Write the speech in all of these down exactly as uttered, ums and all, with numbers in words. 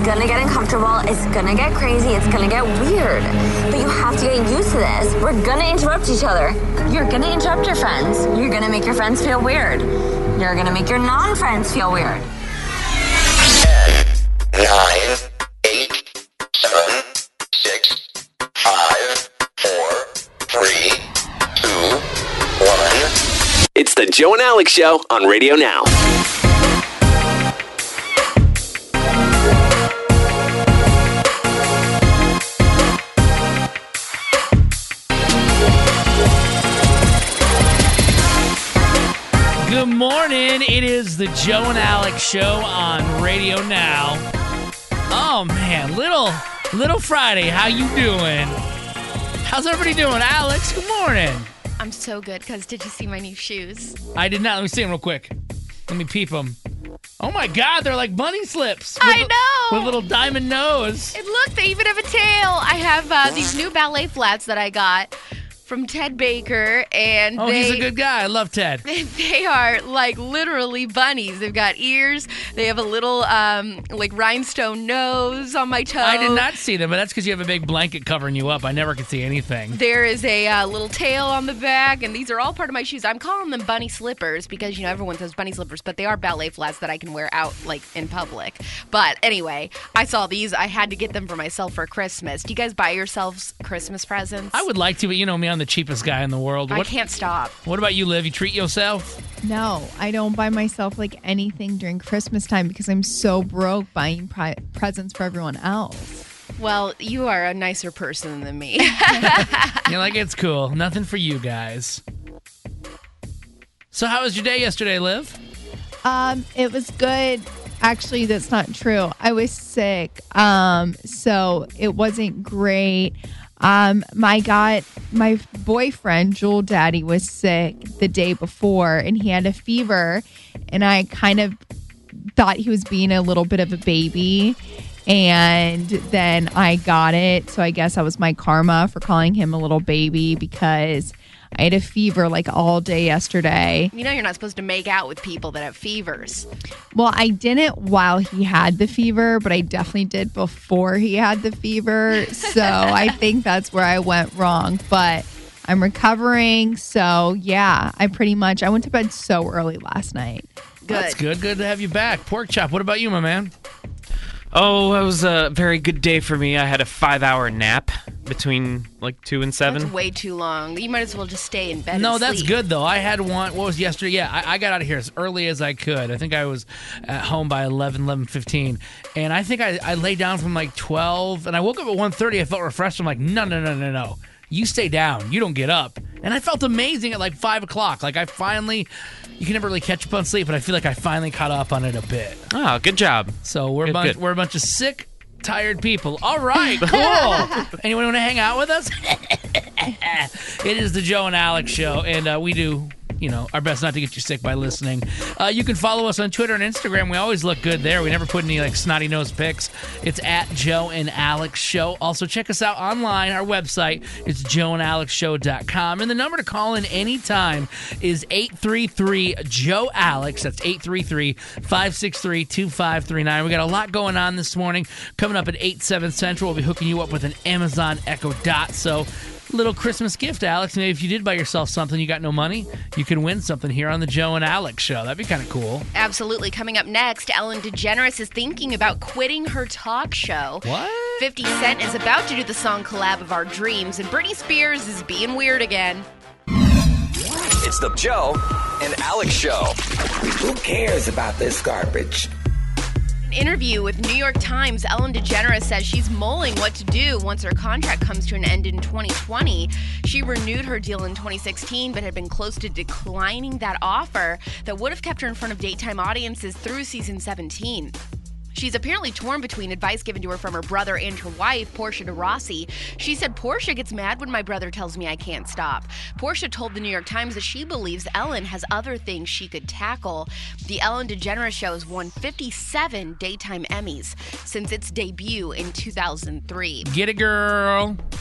gonna get uncomfortable. It's gonna get crazy. It's gonna get weird. But you have to get used to this. We're gonna interrupt each other. You're gonna interrupt your friends. You're gonna make your friends feel weird. You're gonna make your non-friends feel weird. ten, nine, eight, seven, six, five, four, three, two, one. It's the Joe and Alex Show on Radio Now. Good morning. It is the Joe and Alex Show on Radio Now. Oh man, little little Friday. How you doing? How's everybody doing? Alex, good morning. I'm so good because did you see my new shoes? I did not. Let me see them real quick. Let me peep them. Oh my God, they're like bunny slips. I with, know. With a little diamond nose. And look, they even have a tail. I have uh, these new ballet flats that I got from Ted Baker, and oh, they, he's a good guy. I love Ted. They are like literally bunnies. They've got ears. They have a little um, like rhinestone nose on my toe. I did not see them, but that's because you have a big blanket covering you up. I never could see anything. There is a uh, little tail on the back, and these are all part of my shoes. I'm calling them bunny slippers because, you know, everyone says bunny slippers, but they are ballet flats that I can wear out like in public. But anyway, I saw these. I had to get them for myself for Christmas. Do you guys buy yourselves Christmas presents? I would like to, but you know me, I'm the cheapest guy in the world. I What, can't stop. what about you, Liv? You treat yourself? No, I don't buy myself like anything during Christmas time because I'm so broke buying pri- presents for everyone else. Well, you are a nicer person than me. You're like, it's cool. Nothing for you guys. So how was your day yesterday, Liv? Um, it was good. Actually, that's not true. I was sick. Um, so it wasn't great. Um, my got my boyfriend, Jewel Daddy, was sick the day before and he had a fever, and I kind of thought he was being a little bit of a baby, and then I got it. So I guess that was my karma for calling him a little baby because I had a fever like all day yesterday. You know you're not supposed to make out with people that have fevers. Well, I didn't while he had the fever, but I definitely did before he had the fever. So I think that's where I went wrong. But I'm recovering. So yeah, I pretty much, I went to bed so early last night. Good. That's good. Good to have you back. Pork Chop, what about you, my man? Oh, it was a very good day for me. I had a five-hour nap between like two and seven. That's way too long. You might as well just stay in bed No, and that's sleep. good, though. I had one, what was yesterday? Yeah, I, I got out of here as early as I could. I think I was at home by eleven, eleven fifteen. And I think I, I lay down from like twelve, and I woke up at one thirty. I felt refreshed. I'm like, no, no, no, no, no. You stay down. You don't get up. And I felt amazing at like five o'clock. Like I finally, you can never really catch up on sleep, but I feel like I finally caught up on it a bit. Oh, good job. So we're, a Good, bunch, good. we're a bunch of sick, tired people. All right, cool. Anyone want to hang out with us? It is the Joe and Alex Show, and uh, we do, you know, our best not to get you sick by listening. Uh, you can follow us on Twitter and Instagram. We always look good there. We never put any like snotty nose pics. It's at Joe and Alex Show. Also, check us out online. Our website is joe and alex show dot com. And the number to call in anytime is eight three three Joe Alex. That's eight three three, five six three, two five three nine. We got a lot going on this morning. Coming up at eight, seven Central, we'll be hooking you up with an Amazon Echo Dot. So, little Christmas gift, Alex. Maybe if you did buy yourself something, you got no money, you can win something here on the Joe and Alex Show. That'd be kind of cool. Absolutely. Coming up next, Ellen DeGeneres is thinking about quitting her talk show. What? fifty Cent is about to do the song collab of our dreams, and Britney Spears is being weird again. It's the Joe and Alex Show. Who cares about this garbage? Interview with New York Times, Ellen DeGeneres says she's mulling what to do once her contract comes to an end in twenty twenty. She renewed her deal in twenty sixteen, but had been close to declining that offer that would have kept her in front of daytime audiences through season seventeen. She's apparently torn between advice given to her from her brother and her wife, Portia de Rossi. She said, Portia gets mad when my brother tells me I can't stop. Portia told the New York Times that she believes Ellen has other things she could tackle. The Ellen DeGeneres Show has won fifty-seven daytime Emmys since its debut in two thousand three. Get it, girl.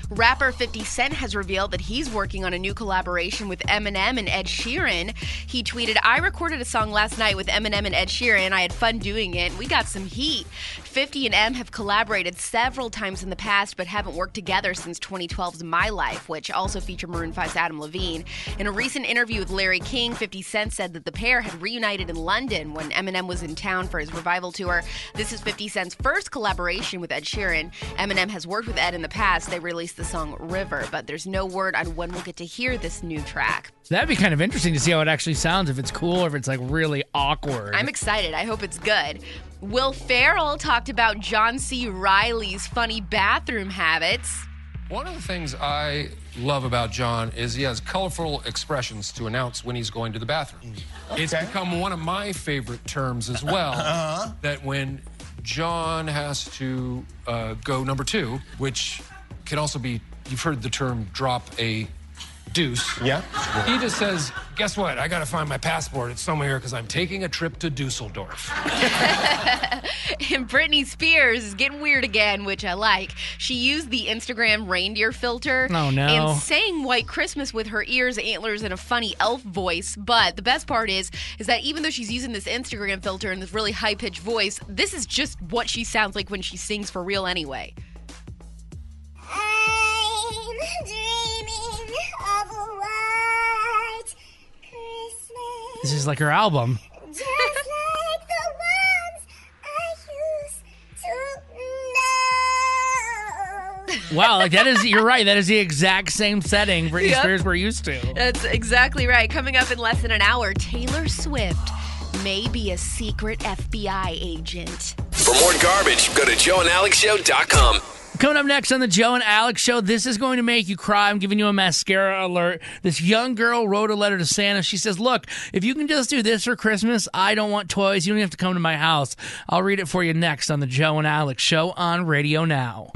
Rapper fifty Cent has revealed that he's working on a new collaboration with Eminem and Ed Sheeran. He tweeted, I recorded a song last night with Eminem and Ed Sheeran. I had fun doing it. We got some heat. fifty and M have collaborated several times in the past, but haven't worked together since twenty twelve's My Life, which also featured Maroon five's Adam Levine. In a recent interview with Larry King, fifty Cent said that the pair had reunited in London when Eminem was in town for his revival tour. This is fifty Cent's first collaboration with Ed Sheeran. Eminem has worked with Ed in the past. They released the song River, but there's no word on when we'll get to hear this new track. That'd be kind of interesting to see how it actually sounds, if it's cool or if it's like really awkward. I'm excited. I hope it's good. Will Ferrell talked about John C. Reilly's funny bathroom habits. One of the things I love about John is he has colorful expressions to announce when he's going to the bathroom. Okay. It's become one of my favorite terms as well, uh-huh. that when John has to uh, go number two, which can also be, you've heard the term drop a deuce. Yeah. He just says, guess what? I got to find my passport. It's somewhere here because I'm taking a trip to Dusseldorf. And Britney Spears is getting weird again, which I like. She used the Instagram reindeer filter oh, no. and sang White Christmas with her ears, antlers, and a funny elf voice. But the best part is, is that even though she's using this Instagram filter and this really high-pitched voice, this is just what she sounds like when she sings for real anyway. I'm dreaming of a white Christmas. This is like her album. Just like the ones I used to know. Wow, like that is, you're right, that is the exact same setting Britney yep. Spears we're used to. That's exactly right. Coming up in less than an hour, Taylor Swift may be a secret F B I agent. For more garbage, go to joe and alex show dot com. Coming up next on the Joe and Alex Show, this is going to make you cry. I'm giving you a mascara alert. This young girl wrote a letter to Santa. She says, look, if you can just do this for Christmas, I don't want toys. You don't have to come to my house. I'll read it for you next on the Joe and Alex Show on Radio Now.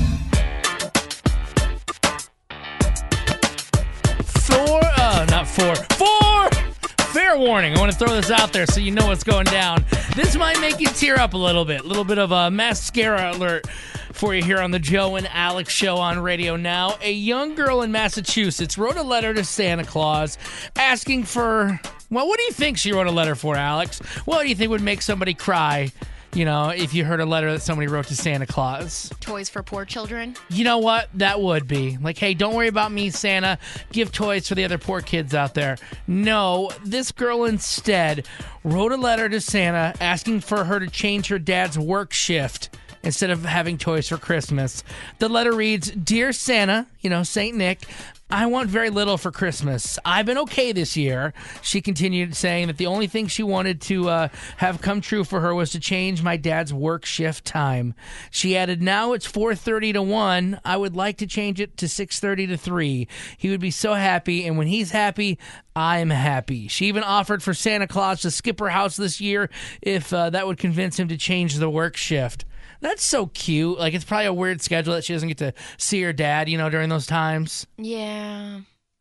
Four, uh, not four, four! Fair warning. I want to throw this out there so you know what's going down. This might make you tear up a little bit. A little bit of a mascara alert for you here on the Joe and Alex Show on Radio Now. A young girl in Massachusetts wrote a letter to Santa Claus asking for, well, what do you think she wrote a letter for, Alex? What do you think would make somebody cry, you know, if you heard a letter that somebody wrote to Santa Claus? Toys for poor children? You know what? That would be. Like, hey, don't worry about me, Santa. Give toys for the other poor kids out there. No, this girl instead wrote a letter to Santa asking for her to change her dad's work shift instead of having toys for Christmas. The letter reads, Dear Santa, you know, Saint Nick, I want very little for Christmas. I've been okay this year. She continued saying that the only thing she wanted to uh, have come true for her was to change my dad's work shift time. She added, now it's four thirty to one. I would like to change it to six thirty to three. He would be so happy, and when he's happy, I'm happy. She even offered for Santa Claus to skip her house this year if uh, that would convince him to change the work shift. That's so cute. Like, it's probably a weird schedule that she doesn't get to see her dad, you know, during those times. Yeah.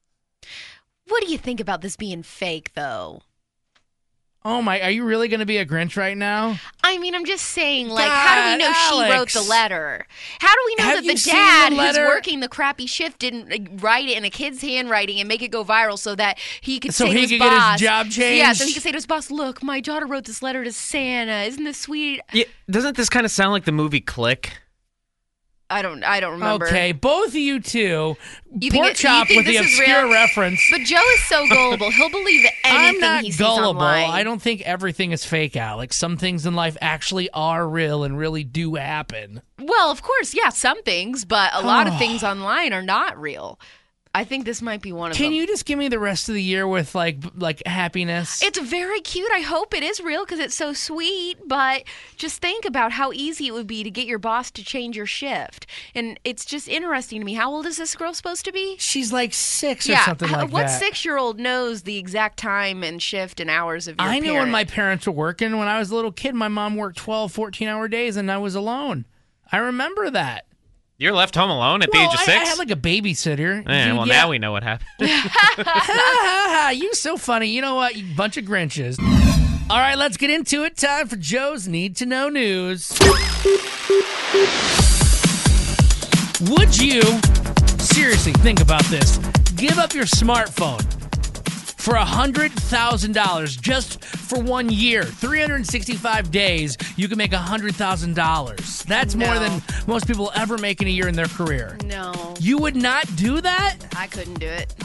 What do you think about this being fake, though? Oh, my. Are you really going to be a Grinch right now? I mean, I'm just saying, like, God, how do we know Alex. she wrote the letter? How do we know Have that you the seen dad the who's letter? working the crappy shift didn't like, write it in a kid's handwriting and make it go viral so that he could So say he to his could boss, get his job changed? Yeah, so he could say to his boss, look, my daughter wrote this letter to Santa. Isn't this sweet? Yeah, doesn't this kind of sound like the movie Click? I don't I don't remember. Okay, both of you two. You Pork think it- chop you with think the this is obscure real? reference. But Joe is so gullible. He'll believe anything I'm not he sees gullible. online. I don't think everything is fake, Alex. Some things in life actually are real and really do happen. Well, of course, yeah, some things, but a lot of things online are not real. I think this might be one of Can them. you just give me the rest of the year with like b- like happiness? It's very cute. I hope it is real because it's so sweet. But just think about how easy it would be to get your boss to change your shift. And it's just interesting to me. How old is this girl supposed to be? She's like six or yeah. something like what that. six-year-old knows the exact time and shift and hours of your I know parent? when my parents were working. When I was a little kid, my mom worked twelve, fourteen-hour days, and I was alone. I remember that. You're left home alone at the well, age of I, six? I had like a babysitter. Yeah, well, yeah. now we know what happened. You so funny. You know what? You bunch of Grinches. All right, let's get into it. Time for Joe's Need to Know News. Would you seriously, think about this. Give up your smartphone for one hundred thousand dollars just for one year. three hundred sixty-five days, you can make one hundred thousand dollars. That's No. more than most people ever make in a year in their career. No. You would not do that? I couldn't do it.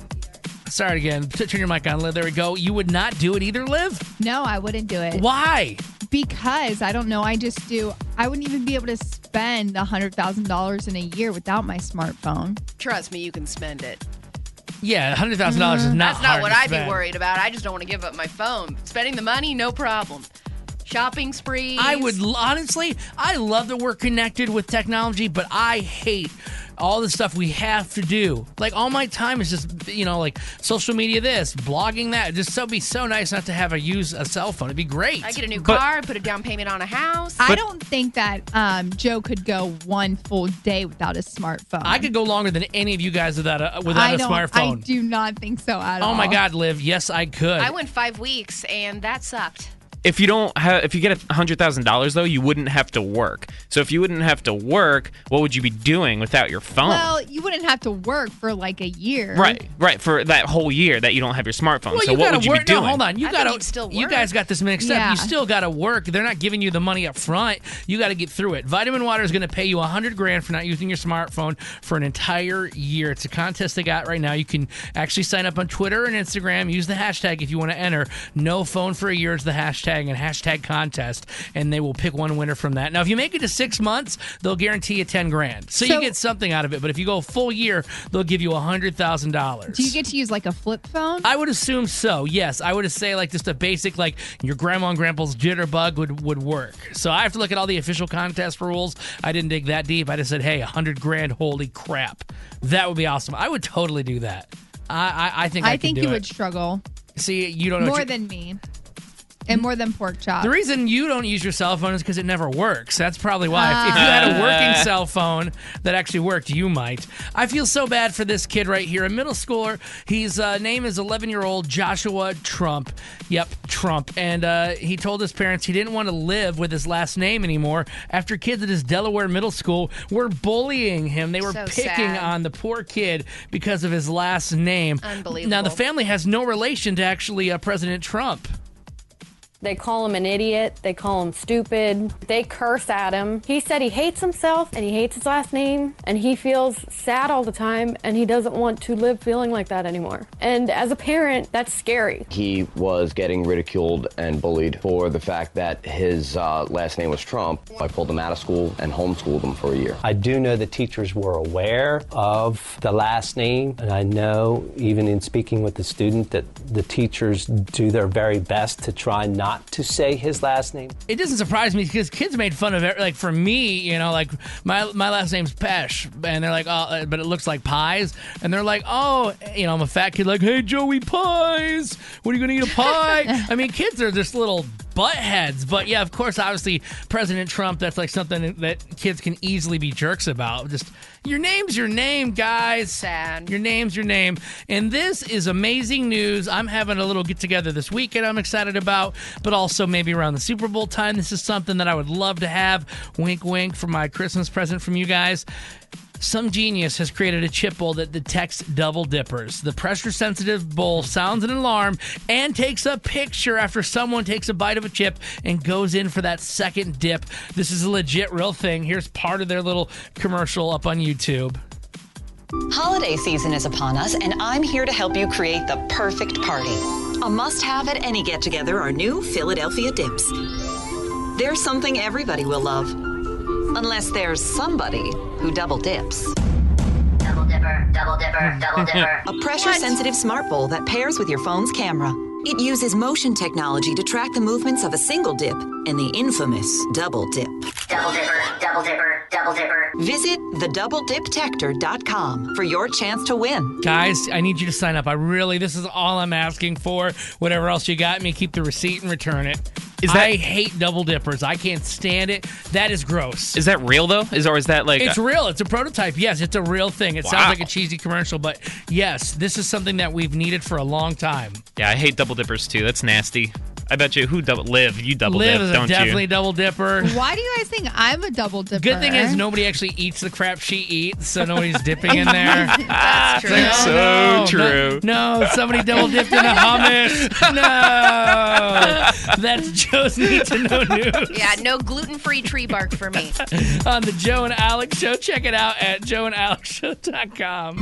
Sorry again. T- Turn your mic on, Liv. There we go. You would not do it either, Liv? No, I wouldn't do it. Why? Because I don't know. I just do. I wouldn't even be able to spend one hundred thousand dollars in a year without my smartphone. Trust me, you can spend it. Yeah, one hundred thousand dollars is not That's not hard what to I'd spend. be worried about. I just don't want to give up my phone. Spending the money, no problem. Shopping sprees. I would honestly, I love that we're connected with technology, but I hate all the stuff we have to do. Like all my time is just, you know, like social media, this, blogging, that. Just so be so nice not to have a use a cell phone. It'd be great. I get a new But- car, put a down payment on a house. I don't think that um, Joe could go one full day without a smartphone. I could go longer than any of you guys without a without I a don't, I smartphone. do not think so at Oh all. my God, Liv, yes, I could. I went five weeks, and that sucked. If you don't have, if you get a hundred thousand dollars though, you wouldn't have to work. So if you wouldn't have to work, what would you be doing without your phone? Well, you wouldn't have to work for like a year. right, right, for that whole year that you don't have your smartphone. Well, so you what gotta would you work. be doing? No, hold on. You I think gotta. you'd still You work. guys got this mixed Yeah. up. You still gotta work. They're not giving you the money up front. You got to get through it. Vitamin Water is going to pay you a hundred grand for not using your smartphone for an entire year. It's a contest they got right now. You can actually sign up on Twitter and Instagram. Use the hashtag if you want to enter. No phone for a year is the hashtag and hashtag contest, and they will pick one winner from that. Now, if you make it to six months, they'll guarantee you ten grand. So, you So- get something out of it. But if you go a full year, they'll give you a hundred thousand dollars. Do you get to use like a flip phone? I would assume so. Yes, I would say like just a basic like your grandma and grandpa's jitterbug would would work. So I have to look at all the official contest rules. I didn't dig that deep. I just said, hey, a hundred grand, holy crap, that would be awesome. I would totally do that. I I, I think I, I could think do you it. would struggle See, you don't know what more you- than me, and more than pork chop. The reason you don't use your cell phone is because it never works. That's probably why. If, if you had a working cell phone that actually worked, you might. I feel so bad for this kid right here, a middle schooler. His uh, name is eleven-year-old Joshua Trump. Yep, Trump. And uh, he told his parents he didn't want to live with his last name anymore after kids at his Delaware middle school were bullying him. They were So picking sad. on the poor kid because of his last name. Unbelievable. Now, the family has no relation to actually uh, President Trump. They call him an idiot. They call him stupid. They curse at him. He said he hates himself and he hates his last name and he feels sad all the time and he doesn't want to live feeling like that anymore. And as a parent, that's scary. He was getting ridiculed and bullied for the fact that his uh, last name was Trump. I pulled him out of school and homeschooled him for a year. I do know the teachers were aware of the last name, and I know, even in speaking with the student, that the teachers do their very best to try not to say his last name. It doesn't surprise me because kids made fun of it. Like for me, you know, like my my last name's Pesh, and they're like, oh, but it looks like pies, and they're like, oh, you know, I'm a fat kid, like, hey, Joey Pies, what are you gonna eat a pie? I mean, kids are just little butt heads, but yeah, of course, obviously, President Trump, that's like something that kids can easily be jerks about. Just your name's your name, guys. Sad. Your name's your name. And this is amazing news. I'm having a little get together this weekend I'm excited about, but also maybe around the Super Bowl time. This is something that I would love to have. Wink, wink, for my Christmas present from you guys. Some genius has created a chip bowl that detects double dippers. The pressure-sensitive bowl sounds an alarm and takes a picture after someone takes a bite of a chip and goes in for that second dip. This is a legit real thing. Here's part of their little commercial up on YouTube. Holiday season is upon us, and I'm here to help you create the perfect party. A must-have at any get-together are new Philadelphia dips. They're something everybody will love. Unless there's somebody who double dips. Double dipper, double dipper, double dipper. A pressure-sensitive smart bowl that pairs with your phone's camera. It uses motion technology to track the movements of a single dip and the infamous double dip. Double dipper, double dipper, double dipper. Visit the double dip tector dot com for your chance to win. Guys, I need you to sign up. I really, this is all I'm asking for. Whatever else you got me, keep the receipt and return it. Is that- I hate double dippers. I can't stand it. That is gross. Is that real though? Is or is that like It's a- real. It's a prototype. Yes, it's a real thing. It Wow. sounds like a cheesy commercial, but yes, this is something that we've needed for a long time. Yeah, I hate double dippers too. That's nasty. I bet you who double live you double Liv dip, is a don't definitely you? double dipper. Why do you guys think I'm a double dipper? Good thing is nobody actually eats the crap she eats, so nobody's dipping in there. That's true. It's like, So no, true. No, no, somebody double dipped in a hummus. No, that's Joe's Need to Know News. Yeah, no gluten-free tree bark for me. On the Joe and Alex Show. Check it out at joe and alex show dot com.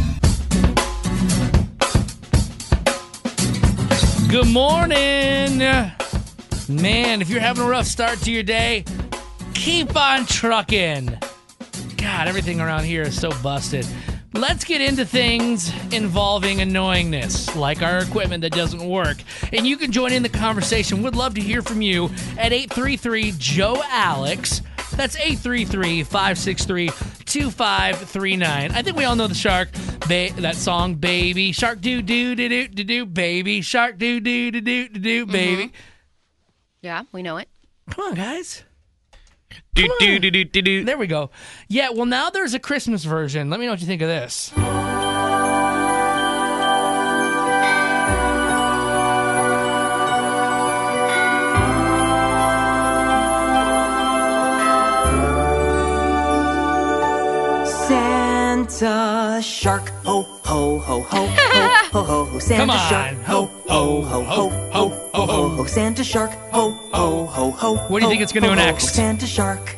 Good morning. Man, if you're having a rough start to your day, keep on trucking. God, everything around here is so busted. Let's get into things involving annoyingness, like our equipment that doesn't work. And you can join in the conversation. Would love to hear from you at eight three three, Joe Alex. That's eight three three, five six three, two five three nine. I think we all know the shark, ba- that song, Baby Shark, do do do do do do, Baby Shark, do do do do do do, baby. Mm-hmm. Yeah, we know it. Come on, guys. Do, do, do, do, do, do. There we go. Yeah, well, now there's a Christmas version. Let me know what you think of this. Santa shark, ho, ho, ho, ho, ho, ho, ho, ho, Santa Come on. shark, ho, ho, ho, ho, ho, ho, ho, ho, Santa shark, ho, ho, ho, ho. What do you think it's gonna do next? Santa shark.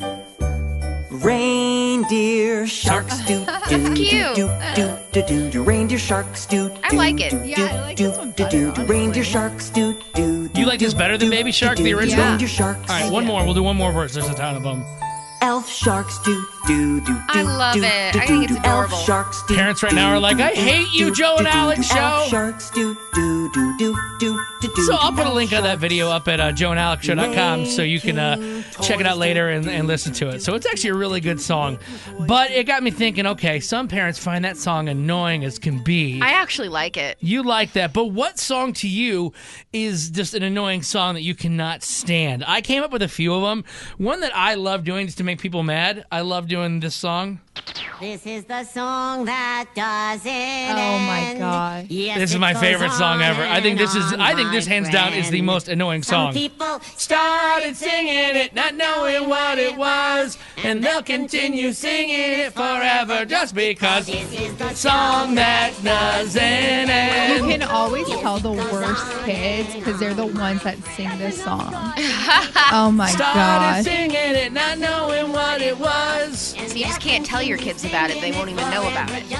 Reindeer sharks do do cute. do do do do do reindeer sharks do. I like it. Do, Yeah, I like do, this one do, better, do, do, honestly. reindeer sharks do do. You like this better than Baby Shark, the original? Reindeer sharks. All right, one more. We'll do one more verse. There's a ton of them. Elf sharks do do do do. I love do, it. do, I think do, it's do. adorable. Elf sharks do. Parents right now are like, I hate you, Joe and Alex do, Elf Show. sharks do do do do do do do. So I'll put a link on that video up at uh, joe and alex show dot com so you can uh, check it out later and, and listen to it. So it's actually a really good song. But it got me thinking, okay, some parents find that song annoying as can be. I actually like it. You like that, but what song to you is just an annoying song that you cannot stand? I came up with a few of them. One that I love doing just to make people mad, I love doing this song. This is the song that doesn't Oh my god. Yes, This is it my goes favorite song on ever. I think this is and I think on, this my hands down is the friend. most annoying Some song. people Started singing it, not knowing what it was, and they'll continue singing it forever just because it's the song that doesn't You end. can always tell the worst kids because they're the ones that sing this song. Oh my Started gosh. singing it, not knowing what it was. So you just can't tell your kids about it. They won't even know about it.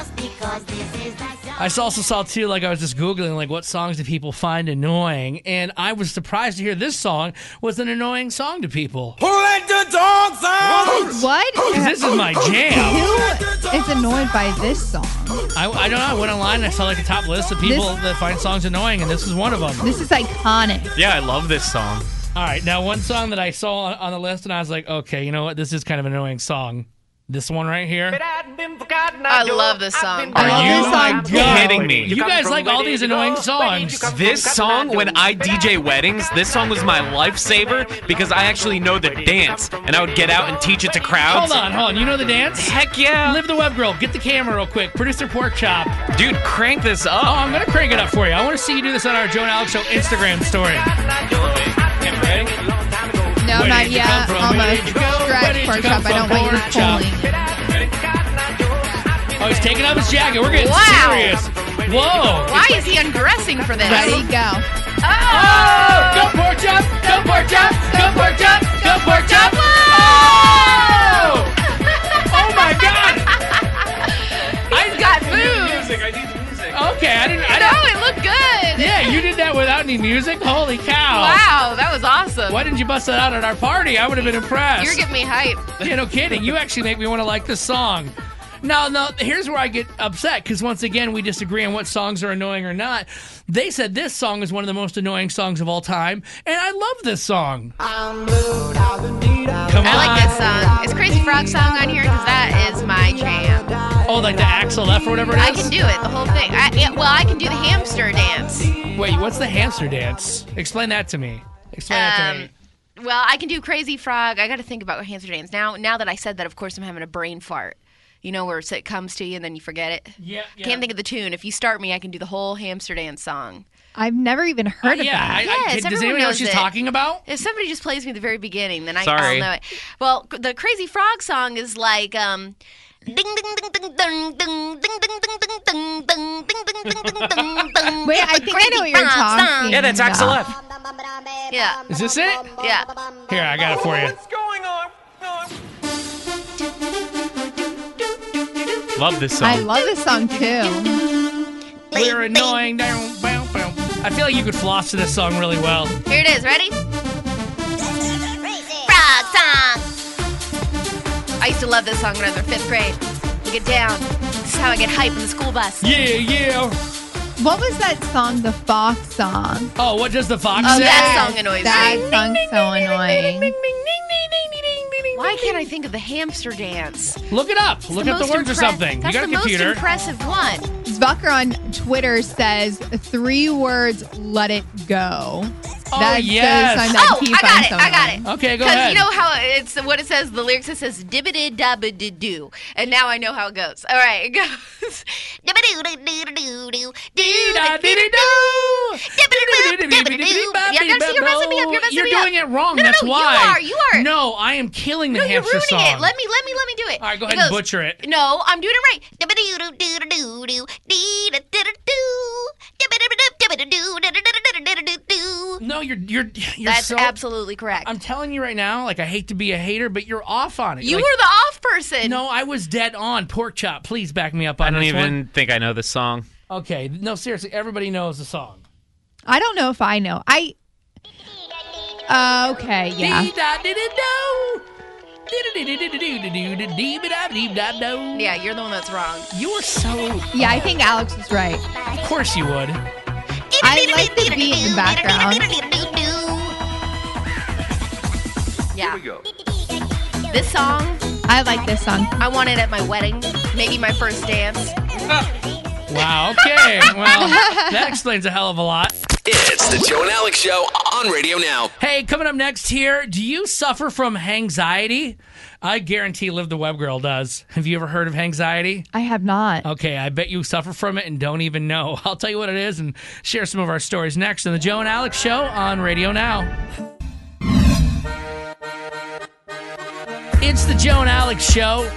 I also saw too, like I was just Googling, like what songs do people find annoying, and I was surprised to hear this song was an annoying song to people. Who let the dogs out? What? 'Cause this is my jam. Who is annoyed by this song? I, I don't know. I went online and I saw like a top list of people This- that find songs annoying, and this is one of them. This is iconic. Yeah, I love this song. All right, now one song that I saw on, on the list, and I was like, okay, you know what? This is kind of an annoying song. This one right here. I love this song. I love Are you this song my too. kidding me? You guys like all these annoying songs. This song, when I D J weddings, this song was my lifesaver because I actually know the dance, and I would get out and teach it to crowds. Hold on, hold on. You know the dance? Heck yeah. Live the Web Girl. Get the camera real quick. Producer Pork Chop. Dude, crank this Oh, up. I'm going to crank it up for you. I want to see you do this on our Joe and Alex Show Instagram story. No, Where not did you yet. come from? Where Almost. did you go? Where Stretch, did you pork come chop. I don't from, want you pork chop? pulling. Oh, he's taking off his jacket. We're getting Wow. serious. Whoa. Why is he undressing for this? Ready, go. Oh! Go Pork Chop! Go Pork Chop! Go Pork Chop! Go Pork Chop! Oh! Oh my God! He's got moves. Music, I need the music. Okay, I didn't. I No, didn't it looked good. yeah, you did that without any music? Holy cow. Wow, that was awesome. Why didn't you bust that out at our party? I would have been impressed. You're getting me hype. Yeah, no kidding. You actually make me want to like this song. Now, now, here's where I get upset, because once again, we disagree on what songs are annoying or not. They said this song is one of the most annoying songs of all time, and I love this song. Come on. I like this song. Is Crazy Frog song on here? Because that is my jam. Oh, like the Axel F or whatever it is? I can do it, the whole thing. I, yeah, well, I can do the hamster dance. Wait, what's the hamster dance? Explain that to me. Explain that to me. Well, I can do Crazy Frog. I got to think about hamster dance. Now, now that I said that, of course, I'm having a brain fart. You know, where it comes to you and then you forget it? Yeah, I can't think of the tune. If you start me, I can do the whole hamster dance song. I've never even heard Uh, of yeah, that. I- I- Yes, does everyone anyone know what knows she's it. talking about? If somebody just plays me at the very beginning, then I, Sorry. I'll know it. Well, the Crazy Frog song is like, um, ding ding ding ding ding ding ding ding ding ding ding ding ding ding ding ding ding. Wait, I think I know what you're talking Yeah, that's about. Axel F. Yeah. Is this it? Yeah. Here, I got it for you. What's going on? Love this song. I love this song too. We're annoying. Down, bow, bow. I feel like you could floss to this song really well. Here it is. Ready? Frog song. I used to love this song when I was in fifth grade. You get down. This is how I get hype in the school bus. Yeah, yeah. What was that song? The Fox song. Oh, what does the fox Oh, say? that song annoys That me. song's so annoying. Why can't I think of the hamster dance? Look it up. Look the up the most words or impre- something. That's you got the a computer. most impressive one. Zvucker on Twitter says three words, let it go. Oh, That's yes. the song that Oh, he I got finds it. so I got annoying. it. Okay, go Because ahead. you know how it's what it says. The lyrics it says dibbity dabba doo, and now I know how it goes. All right, it goes. Yeah, you gotta see, you're messing me up. You're messing You're me up. doing it wrong. No, no, That's no, why. you are. You are. No, I am killing the No, you're hamster ruining song. it. Let me, let me, let me do it. All right, go It ahead and goes, butcher it. No, I'm doing it right. No, you're you're you're That's so. absolutely correct. I'm telling you right now. Like I hate to be a hater, but you're off on it. You Like, were the off person. No, I was dead on. Pork chop. Please back me up on I don't this even one. think I know this song. Okay, no, seriously, everybody knows the song. I don't know if I know. I. Uh, okay, yeah. Yeah, you're the one that's wrong. You were so. Yeah, I think Alex was right. Of course you would. I like the beat in the background. Yeah. This song, I like this song. I want it at my wedding, maybe my first dance. Wow, okay. Well, that explains a hell of a lot. It's the Joe and Alex Show on Radio Now. Hey, coming up next here, do you suffer from hangxiety? I guarantee Liv the Web Girl does. Have you ever heard of hangxiety? I have not. Okay, I bet you suffer from it and don't even know. I'll tell you what it is and share some of our stories next on the Joe and Alex Show on Radio Now. It's the Joe and Alex Show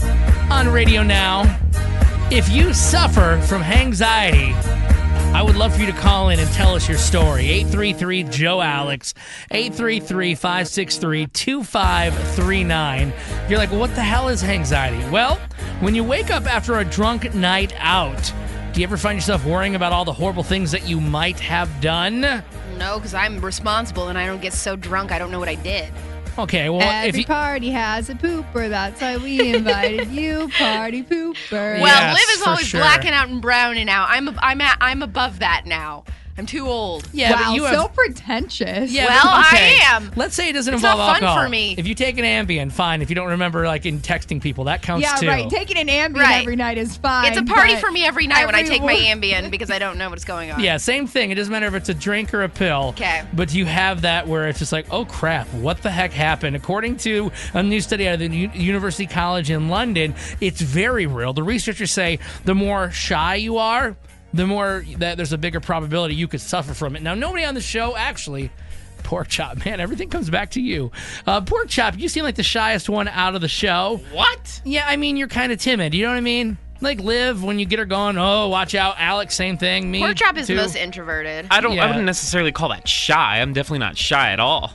on Radio Now. If you suffer from hangxiety, I would love for you to call in and tell us your story. eight three three, Joe Alex, eight three three, five six three, two five three nine. You're like, well, what the hell is hangxiety? Well, when you wake up after a drunk night out, do you ever find yourself worrying about all the horrible things that you might have done? No, because I'm responsible and I don't get so drunk I don't know what I did. Okay, well, Every if you... party has a pooper. That's why we invited you, party pooper. Well, Yes, Liv is for always sure. blacking out and browning out. I'm I'm at, I'm above that now. I'm too old. Yeah, wow, but you have... so pretentious. Yeah, Well, but- okay. I am. Let's say it doesn't It's involve not fun alcohol. for me. If you take an Ambien, fine. If you don't remember, like in texting people, that counts Yeah, too. right. Taking an Ambien Right. every night is fine. It's a party but for me every night when I take my everyone- Ambien because I don't know what's going on. Yeah, same thing. It doesn't matter if it's a drink or a pill. Okay. But you have that where it's just like, oh crap, what the heck happened? According to a new study out of the U- University College in London, it's very real. The researchers say the more shy you are, the more that there's a bigger probability you could suffer from it. Now, nobody on the show actually. Pork Chop, man, everything comes back to you. Uh, Pork Chop, you seem like the shyest one out of the show. What? Yeah, I mean, you're kind of timid. You know what I mean? Like Liv, when you get her going, oh, watch out. Alex, same thing. Me, Pork Chop is too. the most introverted. I don't. Yeah. I wouldn't necessarily call that shy. I'm definitely not shy at all.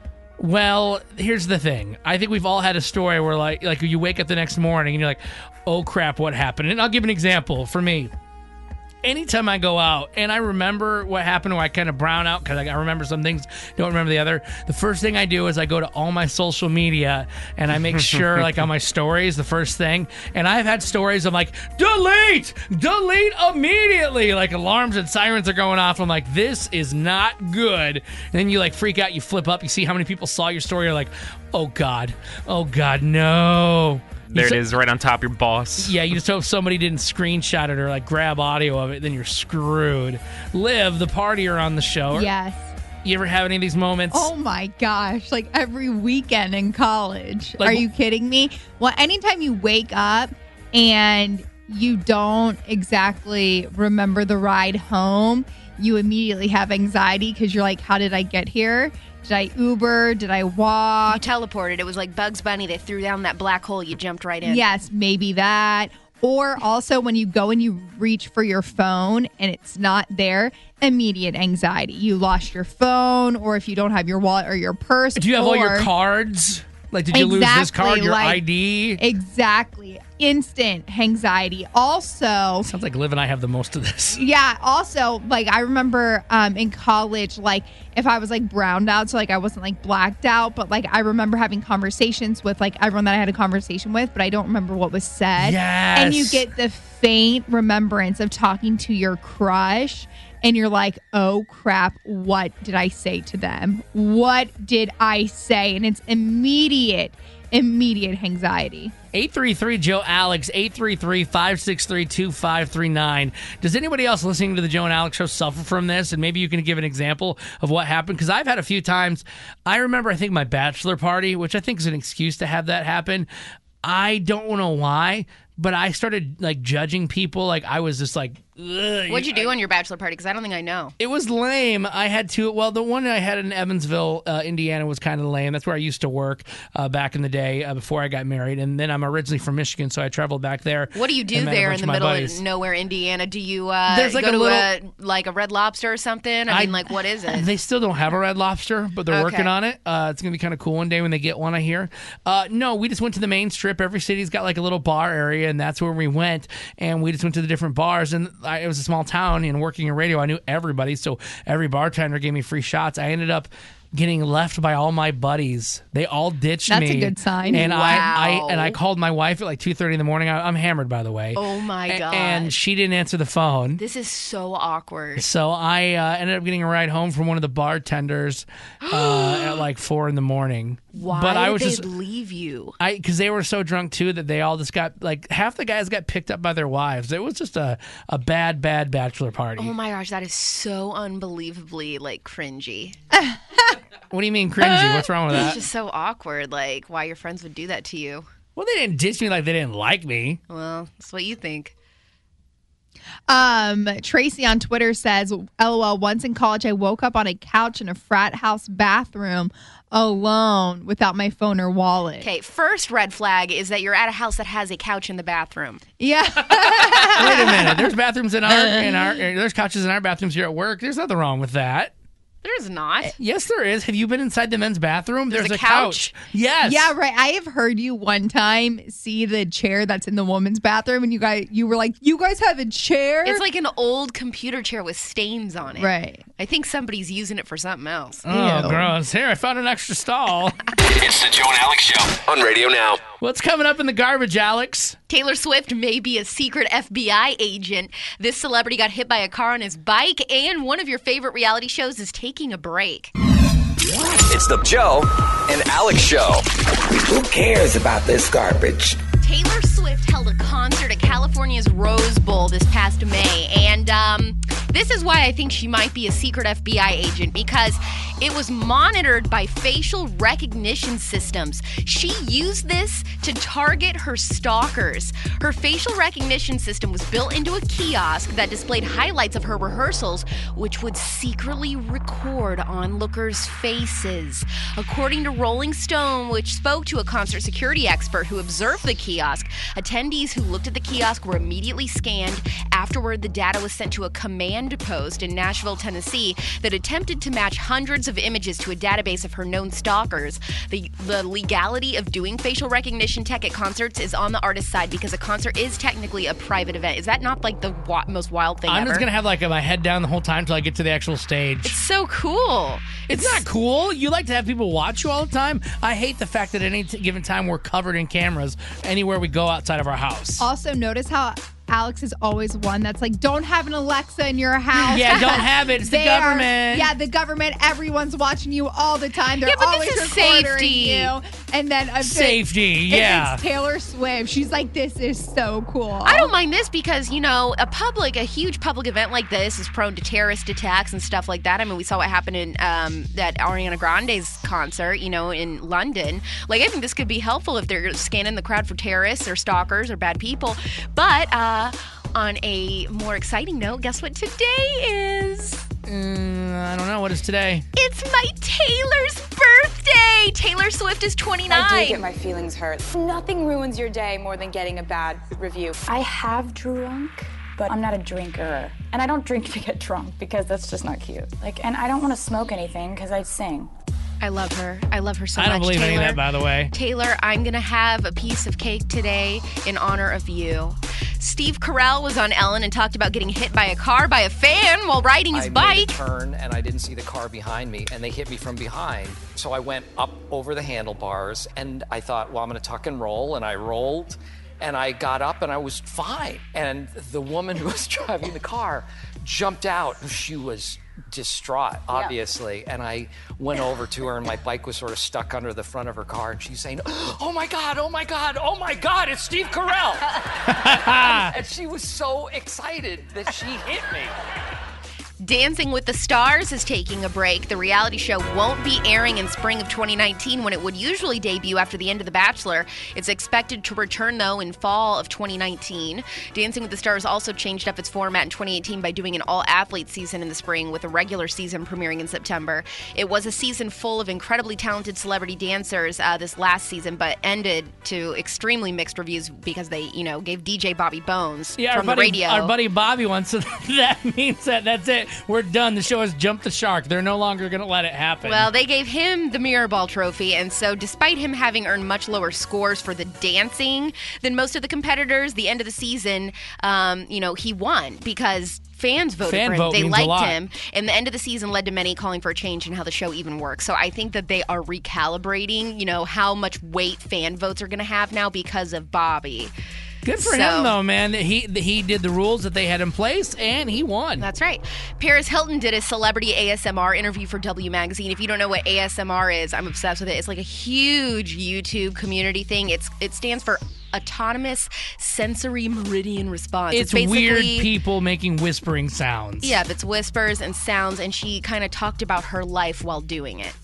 Well, here's the thing. I think we've all had a story where, like, like you wake up the next morning and you're like, oh, crap, what happened? And I'll give an example for me. Anytime I go out and I remember what happened, where I kind of brown out because I remember some things, don't remember the other, the first thing I do is I go to all my social media and I make sure, like, on my stories, the first thing. And I've had stories of, like, delete, delete immediately. Like, alarms and sirens are going off. I'm like, this is not good. And then you, like, freak out. You flip up. You see how many people saw your story. You're like, oh, God. Oh, God, no. There You it so- is, right on top of your boss. Yeah, you just hope somebody didn't screenshot it or like grab audio of it, then you're screwed. Liv, the partier on the show. Yes. You ever have any of these moments? Oh my gosh, like every weekend in college. Like- Are you kidding me? Well, anytime you wake up and you don't exactly remember the ride home, you immediately have anxiety because you're like, how did I get here? Did I Uber? Did I walk? You teleported. It was like Bugs Bunny. They threw down that black hole. You jumped right in. Yes, maybe that. Or also when you go and you reach for your phone and it's not there, immediate anxiety. You lost your phone, or if you don't have your wallet or your purse. Do you have or, all your cards? Like, did you exactly, lose this card, your like, I D? Exactly. Instant anxiety. Also, sounds like Liv and I have the most of this. Yeah. Also, like, I remember um, in college, like, if I was like browned out, so like I wasn't like blacked out, but like I remember having conversations with like everyone that I had a conversation with, but I don't remember what was said. Yes. And you get the faint remembrance of talking to your crush. And you're like, oh, crap, what did I say to them? What did I say? And it's immediate, immediate anxiety. eight three three Joe Alex, eight three three, five six three, two five three nine. Does anybody else listening to the Joe and Alex show suffer from this? And maybe you can give an example of what happened. Because I've had a few times. I remember, I think, my bachelor party, which I think is an excuse to have that happen. I don't know why, but I started like judging people. Like I was just like, ugh. What'd you do on your bachelor party? Because I don't think I know. It was lame. I had two. Well, the one I had in Evansville, uh, Indiana, was kind of lame. That's where I used to work uh, back in the day uh, before I got married. And then I'm originally from Michigan, so I traveled back there. What do you do there in the middle of nowhere, Indiana? Do you uh, There's like go a to little, a, like a Red Lobster or something? I, I mean, like, what is it? They still don't have a Red Lobster, but they're Okay. working on it. Uh, it's going to be kind of cool one day when they get one, I hear. Uh, no, we just went to the main strip. Every city's got like a little bar area, and that's where we went. And we just went to the different bars. And I, it was a small town, and working in radio, I knew everybody. So every bartender gave me free shots. I ended up getting left by all my buddies. They all ditched That's me. a good sign. And Wow. I, I and I called my wife at like two thirty in the morning. I, I'm hammered, by the way. Oh, my A- God. And she didn't answer the phone. This is so awkward. So I uh, ended up getting a ride home from one of the bartenders uh, at like four in the morning. Why but I did was they just, leave you? I because they were so drunk too that they all just got like half the guys got picked up by their wives. It was just a, a bad, bad bachelor party. Oh, my gosh. That is so unbelievably, like, cringy. What do you mean cringy? What's wrong with It's that? just so awkward, like, why your friends would do that to you. Well, they didn't ditch me like they didn't like me. Well, that's what you think. Um, Tracy on Twitter says, LOL, once in college, I woke up on a couch in a frat house bathroom alone without my phone or wallet. Okay, first red flag is that you're at a house that has a couch in the bathroom. Yeah. Wait a minute. There's bathrooms in our in our there's couches in our bathrooms here at work. There's nothing wrong with that. There's not. Yes, there is. Have you been inside the men's bathroom? There's There's, a couch? Yes. Yeah, right. I have heard you one time see the chair that's in the woman's bathroom, and you guys, you were like, "You guys have a chair?" It's like an old computer chair with stains on it. Right. I think somebody's using it for something else. Oh, gross. Here, I found an extra stall. It's the Joe and Alex Show on radio now. What's coming up in the garbage, Alex? Taylor Swift may be a secret F B I agent. This celebrity got hit by a car on his bike, and one of your favorite reality shows is taking a break. It's the Joe and Alex Show. Who cares about this garbage? Taylor Swift held a concert at California's Rose Bowl this past May, and um, this is why I think she might be a secret F B I agent, because it was monitored by facial recognition systems. She used this to target her stalkers. Her facial recognition system was built into a kiosk that displayed highlights of her rehearsals, which would secretly record onlookers' faces. According to Rolling Stone, which spoke to a concert security expert who observed the kiosk, attendees who looked at the kiosk were immediately scanned. Afterward, the data was sent to a command post in Nashville, Tennessee, that attempted to match hundreds of images to a database of her known stalkers. The, the legality of doing facial recognition tech at concerts is on the artist's side, because a concert is technically a private event. Is that not like the wa- most wild thing I'm ever? just going to have like my head down the whole time till I get to the actual stage. It's so cool. It's, it's not cool. You like to have people watch you all the time. I hate the fact that at any t- given time we're covered in cameras anywhere we go outside of our house. Also, notice how Alex is always one that's like, don't have an Alexa in your house. Yeah, don't have it. It's the They are- government. yeah, the government. Everyone's watching you all the time. They're Yeah, but always this is recording safety. you. And then if it- Safety, if yeah. it's Taylor Swift, she's like, this is so cool. I don't mind this because, you know, a public, a huge public event like this is prone to terrorist attacks and stuff like that. I mean, we saw what happened in um, that Ariana Grande's concert, you know, in London. Like, I think this could be helpful if they're scanning the crowd for terrorists or stalkers or bad people. But uh, on a more exciting note, guess what today is? Mm, I don't know. What is today? It's my Taylor's birthday. Taylor Swift is twenty-nine. I do get my feelings hurt. Nothing ruins your day more than getting a bad review. I have drunk, but I'm not a drinker. And I don't drink to get drunk because that's just not cute. Like, and I don't want to smoke anything because I sing. I love her. I love her so I much. don't believe Taylor. any of that, by the way. Taylor, I'm going to have a piece of cake today in honor of you. Steve Carell was on Ellen and talked about getting hit by a car by a fan while riding his I bike. made a turn and I didn't see the car behind me, and they hit me from behind. So I went up over the handlebars, and I thought, well, I'm going to tuck and roll, and I rolled, and I got up, and I was fine. And the woman who was driving the car jumped out. She was distraught, obviously, and I went over to her, and my bike was sort of stuck under the front of her car, and she's saying, oh my God, oh my God, oh my God, it's Steve Carell. and, and she was so excited that she hit me. Dancing with the Stars is taking a break. The reality show won't be airing in spring of twenty nineteen when it would usually debut after the end of The Bachelor. It's expected to return, though, in fall of twenty nineteen. Dancing with the Stars also changed up its format in twenty eighteen by doing an all-athlete season in the spring with a regular season premiering in September. It was a season full of incredibly talented celebrity dancers uh, this last season, but ended to extremely mixed reviews because they, you know, gave D J Bobby Bones Yeah, our from the buddy, radio. our buddy Bobby wants to. That means that that's it. We're done. The show has jumped the shark. They're no longer going to let it happen. Well, they gave him the Mirror Ball trophy, and so despite him having earned much lower scores for the dancing than most of the competitors, the end of the season, um, you know, he won because fans voted Fan for him. vote They means a liked lot. him, and the end of the season led to many calling for a change in how the show even works. So I think that they are recalibrating, you know, how much weight fan votes are going to have now because of Bobby. Good for So- him, though, man. He he did the rules that they had in place, and he won. That's right. Paris Hilton did a celebrity A S M R interview for W Magazine. If you don't know what A S M R is, I'm obsessed with it. It's like a huge YouTube community thing. It's It stands for Autonomous Sensory Meridian Response. It's, basically weird people making whispering sounds. Yeah, it's whispers and sounds, and she kind of talked about her life while doing it.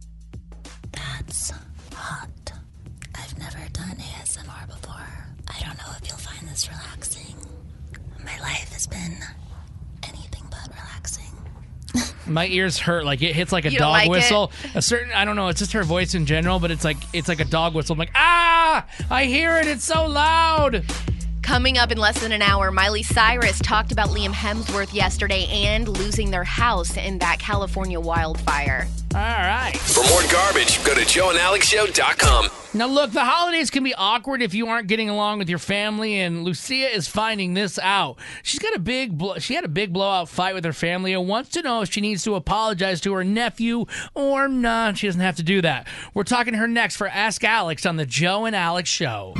That's hot. I've never done A S M R before. I don't know if you'll find this relaxing. My life has been anything but relaxing. My ears hurt. Like it hits like a You don't dog like it? whistle. A certain I don't know. It's just her voice in general, but it's like it's like a dog whistle. I'm like, ah! I hear it. It's so loud. Coming up in less than an hour, Miley Cyrus talked about Liam Hemsworth yesterday and losing their house in that California wildfire. All right. For more garbage, go to joe and alex show dot com. Now, look, the holidays can be awkward if you aren't getting along with your family, and Lucia is finding this out. She's got a big, blo- she had a big blowout fight with her family and wants to know if she needs to apologize to her nephew or not. She doesn't have to do that. We're talking to her next for Ask Alex on the Joe and Alex Show.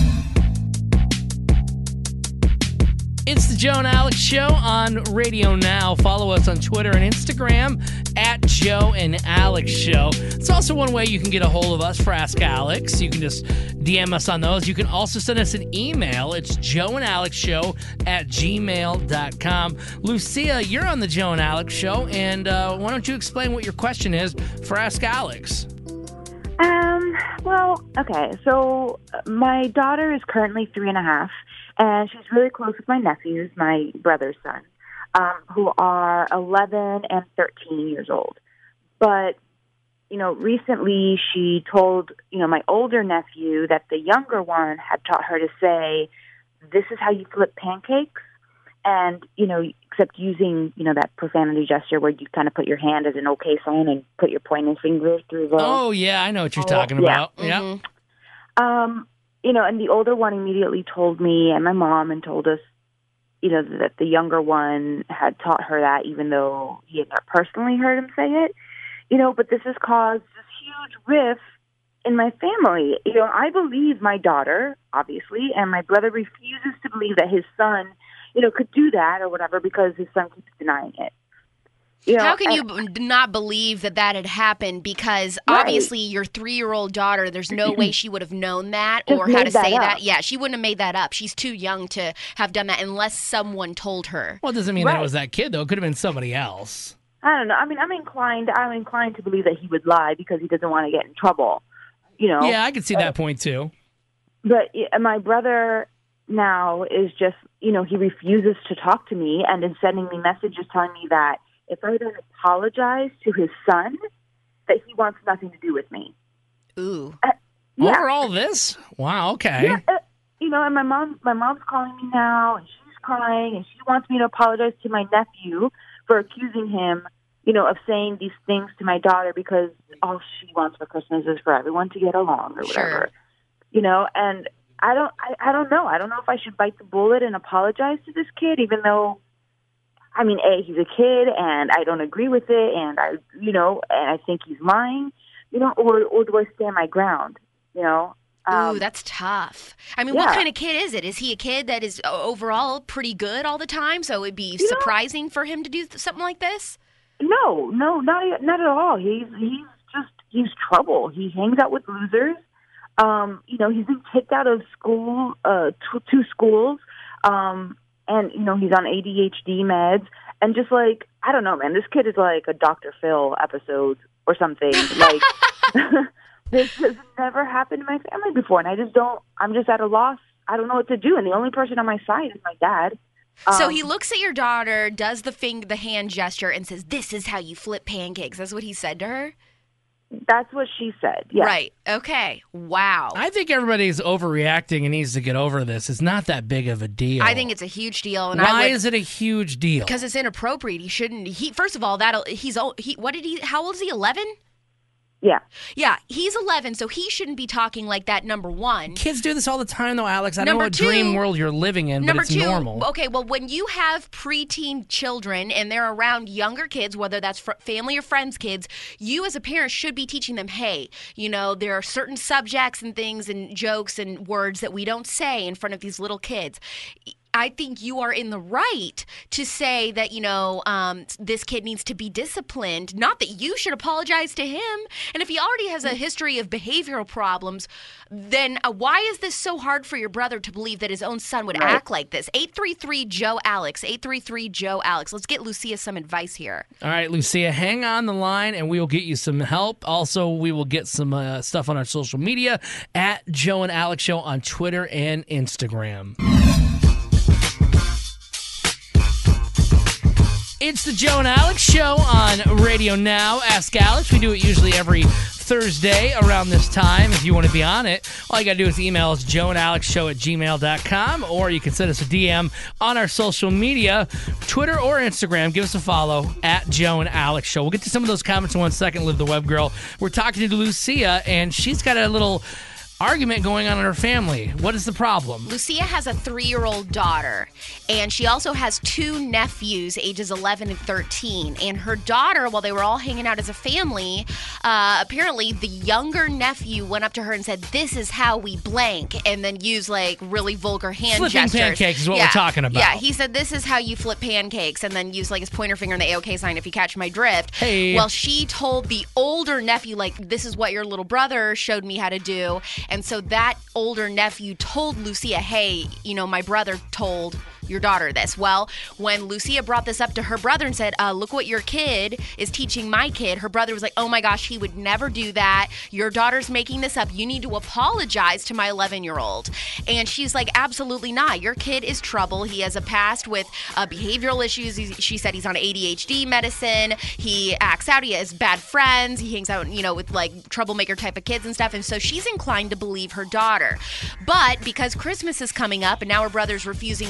It's the Joe and Alex Show on Radio Now. Follow us on Twitter and Instagram at Joe and Alex Show. It's also one way you can get a hold of us for Ask Alex. You can just D M us on those. You can also send us an email. It's Joe and Alex Show at gmail dot com. Lucia, you're on the Joe and Alex Show, and uh, why don't you explain what your question is for Ask Alex? Um, well, okay, so uh, my daughter is currently three and a half, and she's really close with my nephews, my brother's son, um, who are eleven and thirteen years old. But, you know, recently she told, you know, my older nephew that the younger one had taught her to say, this is how you flip pancakes. And, you know, except using, you know, that profanity gesture where you kind of put your hand as an okay sign and put your pointing finger through the... Oh, yeah, I know what you're Oh, talking yeah. about. Yeah. Um, you know, and the older one immediately told me and my mom and told us, you know, that the younger one had taught her that even though he had not personally heard him say it. You know, but this has caused this huge rift in my family. You know, I believe my daughter, obviously, and my brother refuses to believe that his son, you know, could do that or whatever because his son keeps denying it. You know, How can and, you b- not believe that that had happened? Because Right. obviously your three-year-old daughter, there's no way she would have known that Just or how made to that say up. that. Yeah, she wouldn't have made that up. She's too young to have done that unless someone told her. Well, it doesn't mean that Right. it was that kid, though. It could have been somebody else. I don't know. I mean, I'm inclined. I'm inclined to believe that he would lie because he doesn't want to get in trouble. You know. Yeah, I can see that point, too. But yeah, my brother now is just, you know, he refuses to talk to me and is sending me messages telling me that if I don't apologize to his son, that he wants nothing to do with me. Ooh. Uh, yeah. Over all this? Wow, okay. Yeah, uh, you know, and my mom, my mom's calling me now, and she's crying, and she wants me to apologize to my nephew for accusing him, you know, of saying these things to my daughter because all she wants for Christmas is for everyone to get along or whatever. Sure. You know, and I don't, I, I don't know. I don't know if I should bite the bullet and apologize to this kid, even though, I mean, A, he's a kid, and I don't agree with it, and I, you know, and I think he's lying, you know, or or do I stand my ground, you know? Um, Ooh, that's tough. I mean, yeah. what kind of kid is it? Is he a kid that is o- overall pretty good all the time? So it'd be You know- surprising for him to do th- something like this? No, no, not not at all. He's he's just he's trouble. He hangs out with losers. Um, you know, he's been kicked out of school, uh, t- two schools, um, and you know he's on A D H D meds. And just like I don't know, man, this kid is like a Doctor Phil episode or something. Like this has never happened in my family before, and I just don't. I'm just at a loss. I don't know what to do. And the only person on my side is my dad. So Um, he looks at your daughter, does the fing- the hand gesture, and says, "This is how you flip pancakes." That's what he said to her? That's what she said. Yeah. Right. Okay. Wow. I think everybody's overreacting and needs to get over this. It's not that big of a deal. I think it's a huge deal. And I Why would, is it a huge deal? Because it's inappropriate. He shouldn't. He first of all, that he's old. He what did he? How old is he? Eleven. Yeah. Yeah, he's eleven, so he shouldn't be talking like that, number one. Kids do this all the time, though, Alex. I don't Number know what two- dream world you're living in, but Number it's two, normal. okay, well, when you have preteen children and they're around younger kids, whether that's fr- family or friends' kids, you as a parent should be teaching them, hey, you know, there are certain subjects and things and jokes and words that we don't say in front of these little kids. I think you are in the right to say that, you know, um, this kid needs to be disciplined, not that you should apologize to him. And if he already has a history of behavioral problems, then uh, why is this so hard for your brother to believe that his own son would Right. act like this? eight three three, Joe Alex, eight three three, Joe Alex. Let's get Lucia some advice here. All right, Lucia, hang on the line and we will get you some help. Also, we will get some uh, stuff on our social media at Joe and Alex Show on Twitter and Instagram. It's the Joe and Alex Show on Radio Now. Ask Alex. We do it usually every Thursday around this time. If you want to be on it, all you got to do is email us joe and alex show at gmail dot com, or you can send us a D M on our social media, Twitter or Instagram. Give us a follow at Joe and Alex Show. We'll get to some of those comments in one second, Live the Web Girl. We're talking to Lucia, and she's got a little argument going on in her family. What is the problem? Lucia has a three-year-old daughter, and she also has two nephews, ages eleven and thirteen. And her daughter, while they were all hanging out as a family, uh, apparently the younger nephew went up to her and said, "This is how we blank," and then used like really vulgar hand Flipping gestures. pancakes is what Yeah. we're talking about. Yeah, he said, "This is how you flip pancakes," and then used like his pointer finger and the A OK sign, if you catch my drift. Hey. Well, she told the older nephew, like, "This is what your little brother showed me how to do." And so that older nephew told Lucia, "Hey, you know, my brother told your daughter this." Well, when Lucia brought this up to her brother and said, uh, look what your kid is teaching my kid, her brother was like, "Oh my gosh, he would never do that. Your daughter's making this up. You need to apologize to my eleven-year-old. And she's like, "Absolutely not. Your kid is trouble. He has a past with uh, behavioral issues." He, she said he's on A D H D medicine. He acts out. He has bad friends. He hangs out, you know, with like troublemaker type of kids and stuff. And so she's inclined to believe her daughter. But because Christmas is coming up and now her brother's refusing to talk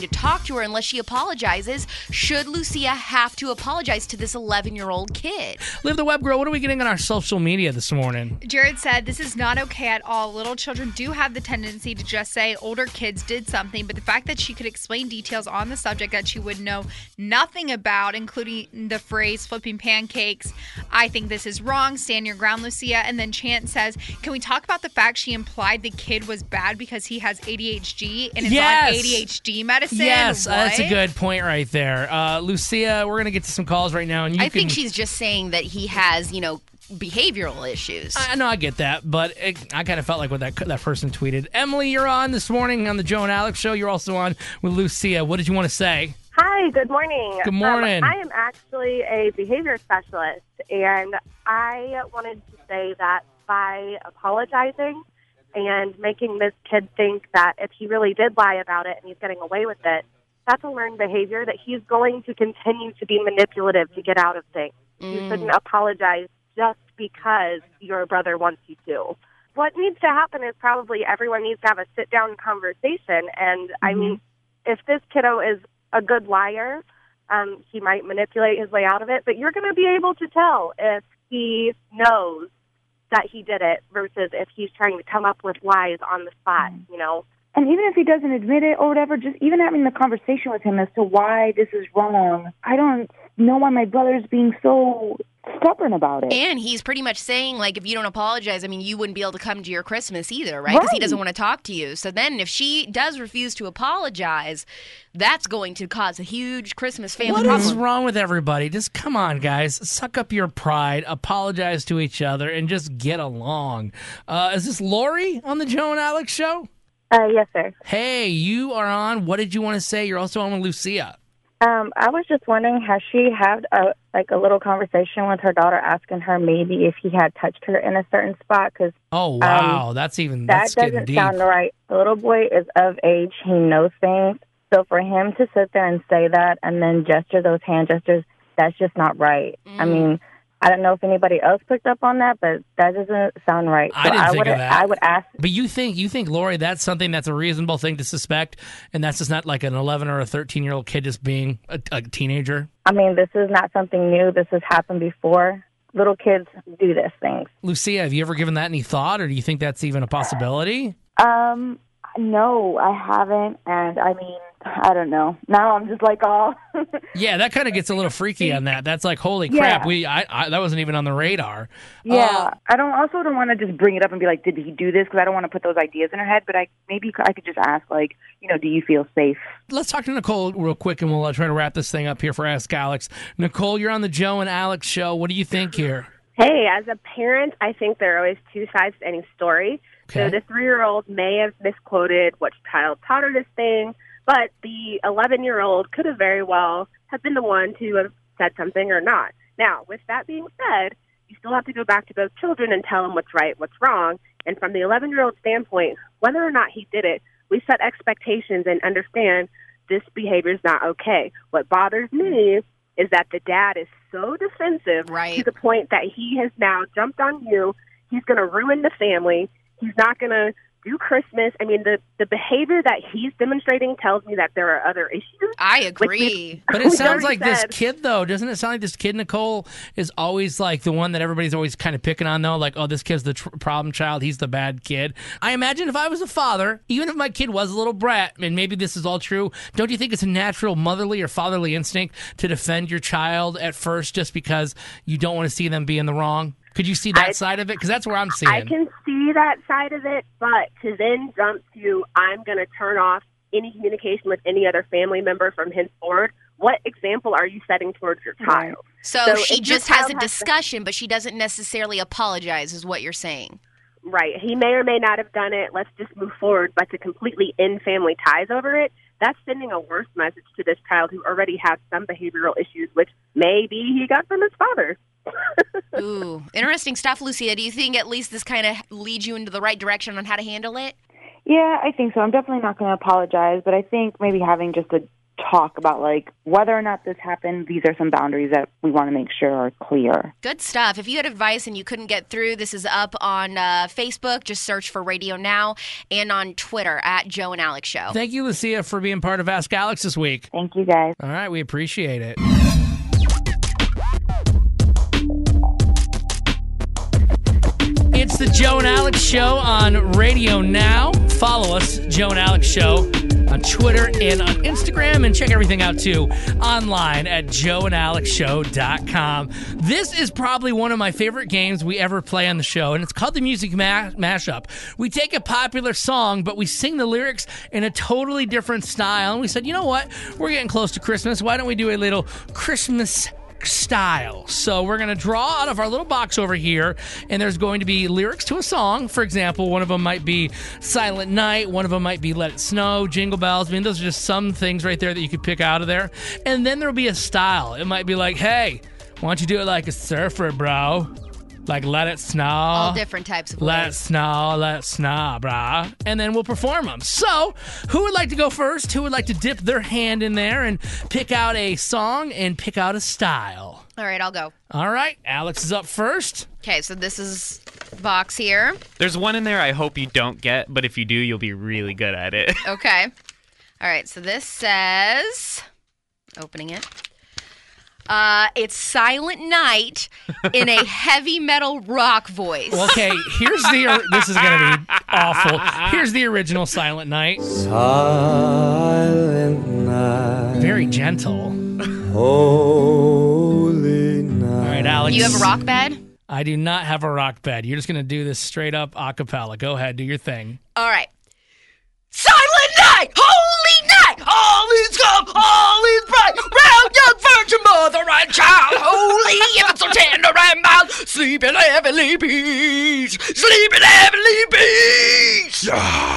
talk to her unless she apologizes. Should Lucia have to apologize to this eleven-year-old kid? Live the Web Girl, what are we getting on our social media this morning? Jared said, this is not okay at all. Little children do have the tendency to just say older kids did something, but the fact that she could explain details on the subject that she would know nothing about, including the phrase flipping pancakes, I think this is wrong. Stand your ground, Lucia. And then Chant says, can we talk about the fact she implied the kid was bad because he has A D H D and is Yes. on A D H D medicine? Yes, uh, that's a What? good point right there. Uh, Lucia, we're going to get to some calls right now. and you I think can- she's just saying that he has, you know, behavioral issues. I know, I get that, but it, I kind of felt like what that that person tweeted. Emily, you're on this morning on the Joe and Alex show. You're also on with Lucia. What did you want to say? Hi, good morning. Good morning. Um, I am actually a behavior specialist, and I wanted to say that by apologizing and making this kid think that if he really did lie about it and he's getting away with it, that's a learned behavior that he's going to continue to be manipulative to get out of things. You Mm. shouldn't apologize just because your brother wants you to. What needs to happen is probably everyone needs to have a sit-down conversation. And, I mean, if this kiddo is a good liar, um, he might manipulate his way out of it. But you're going to be able to tell if he knows that he did it versus if he's trying to come up with lies on the spot, you know. And even if he doesn't admit it or whatever, just even having the conversation with him as to why this is wrong. I don't know why my brother's being so stubborn about it. And he's pretty much saying, like, if you don't apologize, I mean, you wouldn't be able to come to your Christmas either, right? Because he Right. doesn't want to talk to you. So then if she does refuse to apologize, that's going to cause a huge Christmas family What problem. is wrong with everybody? Just come on, guys. Suck up your pride, apologize to each other, and just get along. Uh, is this Lori on the Joe and Alex show? Uh, yes, sir. Hey, you are on. What did you want to say? You're also on with Lucia. Um, I was just wondering, has she had a like a little conversation with her daughter, asking her maybe if he had touched her in a certain spot? Because Oh, wow. that's even, that that's getting doesn't deep. sound right. The little boy is of age; he knows things. So for him to sit there and say that and then gesture those hand gestures, that's just not right. I mean, I don't know if anybody else picked up on that, but that doesn't sound right. I So didn't think would, of that. I would ask. But you think, you think, Lori, that's something that's a reasonable thing to suspect, and that's just not like an eleven or a thirteen-year-old kid just being a, a teenager? I mean, this is not something new. This has happened before. Little kids do this things. Lucia, have you ever given that any thought, or do you think that's even a possibility? Um, no, I haven't, and I mean, I don't know. Now I'm just like, oh. Yeah, that kind of gets a little freaky on that. That's like, holy Yeah. crap, we I, I that wasn't even on the radar. Yeah, I don't. Also, don't want to just bring it up and be like, "Did he do this?" Because I don't want to put those ideas in her head. But I maybe I could just ask, like, you know, do you feel safe? Let's talk to Nicole real quick, and we'll uh, try to wrap this thing up here for Ask Alex. Nicole, you're on the Joe and Alex show. What do you think here? Hey, as a parent, I think there are always two sides to any story. Okay. So the three-year-old may have misquoted what child taught her this thing, but the eleven-year-old could have very well have been the one to have said something or not. Now, with that being said, you still have to go back to both children and tell them what's right, what's wrong. And from the eleven-year-old standpoint, whether or not he did it, we set expectations and understand this behavior is not okay. What bothers me is that the dad is so defensive right. to the point that he has now jumped on you. He's going to ruin the family. He's not going to do Christmas. I mean, the, the behavior that he's demonstrating tells me that there are other issues. I agree. But it sounds like this kid, though, doesn't it sound like this kid, Nicole, is always like the one that everybody's always kind of picking on, though? Like, oh, this kid's the tr- problem child. He's the bad kid. I imagine if I was a father, even if my kid was a little brat, and maybe this is all true, don't you think it's a natural motherly or fatherly instinct to defend your child at first just because you don't want to see them be in the wrong? Could you see that I- side of it? Because that's where I'm seeing. I can see that side of it, but to then jump to, I'm going to turn off any communication with any other family member from henceforward, what example are you setting towards your child? So, So she if your just has child a has to- discussion, but she doesn't necessarily apologize, is what you're saying. Right. He may or may not have done it. Let's just move forward. But to completely end family ties over it, that's sending a worse message to this child who already has some behavioral issues, which maybe he got from his father. Ooh, interesting stuff, Lucia. Do you think at least this kind of leads you into the right direction on how to handle it? Yeah, I think so. I'm definitely not going to apologize, but I think maybe having just a talk about, like, whether or not this happened. These are some boundaries that we want to make sure are clear. Good stuff. If you had advice and you couldn't get through, this is up on uh, Facebook. Just search for Radio Now, and on Twitter at Joe and Alex Show. Thank you, Lucia, for being part of Ask Alex this week. Thank you, guys. All right, we appreciate it. It's the Joe and Alex Show on Radio Now. Follow us, Joe and Alex Show, on Twitter and on Instagram, and check everything out, too, online at joe and alex show dot com. This is probably one of my favorite games we ever play on the show, and it's called the Music Ma- Mashup. We take a popular song, but we sing the lyrics in a totally different style, and we said, you know what? We're getting close to Christmas. Why don't we do a little Christmas style? So we're going to draw out of our little box over here, and there's going to be lyrics to a song. For example, one of them might be Silent Night, one of them might be Let It Snow, Jingle Bells. I mean, those are just some things right there that you could pick out of there. And then there'll be a style. It might be like, hey, why don't you do it like a surfer, bro? Like, let it snow. All different types of Let it ways. snow, let it snow, brah. And then we'll perform them. So, who would like to go first? Who would like to dip their hand in there and pick out a song and pick out a style? All right, I'll go. All right, Alex is up first. Okay, so this is box here. There's one in there I hope you don't get, but if you do, you'll be really good at it. Okay. All right, so this says, opening it. Uh, it's Silent Night in a heavy metal rock voice. Well, okay, here's the, this is going to be awful. Here's the original Silent Night. Silent night. Very gentle. Holy night. All right, Alex. You have a rock bed? I do not have a rock bed. You're just going to do this straight up a cappella. Go ahead, do your thing. All right. Silent night, holy night, all is calm, all is bright, round young virgin mother and child, holy and so tender and mild, sleep in heavenly peace, sleep in heavenly peace.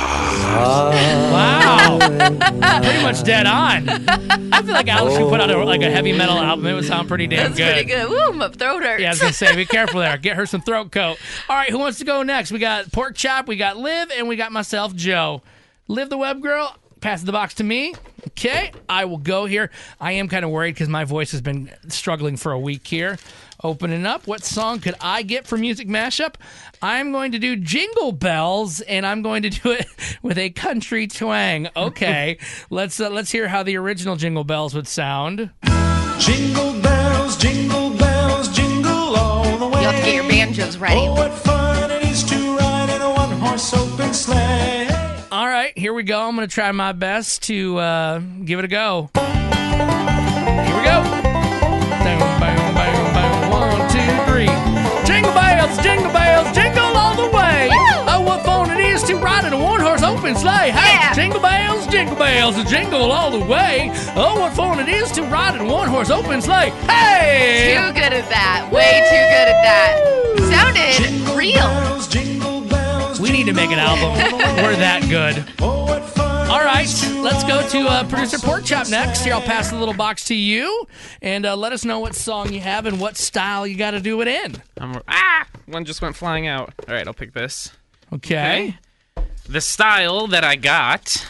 Wow. Pretty much dead on. I feel like Alex should put out a, like a heavy metal album. It would sound pretty damn That's good. pretty good. Ooh, my throat hurts. Yeah, I was going to say, be careful there. Get her some throat coat. All right, who wants to go next? We got Pork Chop, we got Liv, and we got myself, Joe. Liv the Web Girl, pass the box to me. Okay, I will go here. I am kind of worried because my voice has been struggling for a week here. Opening up, what song could I get for Music Mashup? I'm going to do Jingle Bells, and I'm going to do it with a country twang. Okay, let's uh, let's hear how the original Jingle Bells would sound. Jingle bells, jingle bells, jingle all the way. You'll have to get your banjos ready. Oh, what fun it is to ride in a one-horse open sleigh. All right, here we go. I'm going to try my best to uh, give it a go. Here we go. Bang, bang, bang, bang. One, two, three. Jingle bells, jingle bells, jingle all the way. Oh, what fun it is to ride in a one-horse open sleigh. Hey, Yeah. jingle bells, jingle bells, jingle all the way. Oh, what fun it is to ride in a one-horse open sleigh. Hey! Too good at that. Way too good at that. Sounded real. We need to make an album. We're that good. All right, let's go to uh, producer Pork Chop next. Here, I'll pass the little box to you, and uh, let us know what song you have and what style you got to do it in. I'm, ah! One just went flying out. All right, I'll pick this. Okay. The style that I got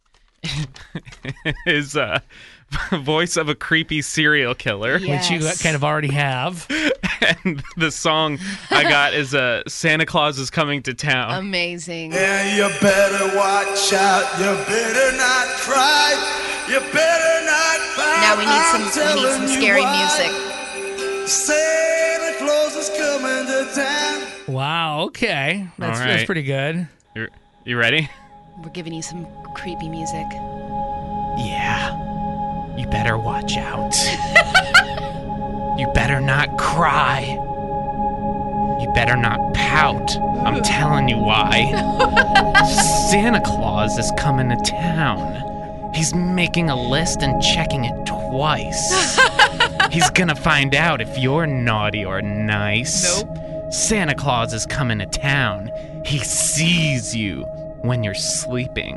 is uh, voice of a creepy serial killer. Which you kind of already have. And the song I got is uh, Santa Claus is Coming to Town. Amazing. Yeah, you better watch out. You better not cry. You better not cry. Now we need some, we need some scary music. Santa Claus is coming to town. Wow, okay. That's, All that's right. pretty good. You you ready? We're giving you some creepy music. Yeah. You better watch out. You better not cry. You better not pout. I'm telling you why. Santa Claus is coming to town. He's making a list and checking it twice. He's gonna find out if you're naughty or nice. Nope. Santa Claus is coming to town. He sees you when you're sleeping.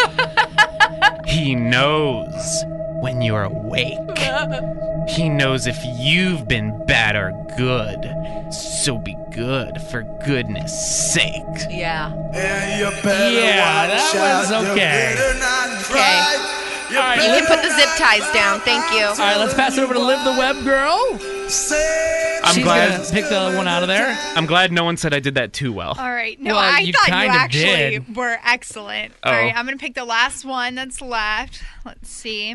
He knows when you're awake. He knows if you've been bad or good. So be good, for goodness sake. Yeah. Yeah, you better Yeah, watch that out. was You okay. better not cry. You can put the zip ties down. Thank you. All right, let's pass it over to Liv the Web Girl. I'm She's glad. gonna pick the one out of there. I'm glad no one said I did that too well. All right. No, Well, I you thought you kinda actually did. were excellent. Oh. All right, I'm going to pick the last one that's left. Let's see.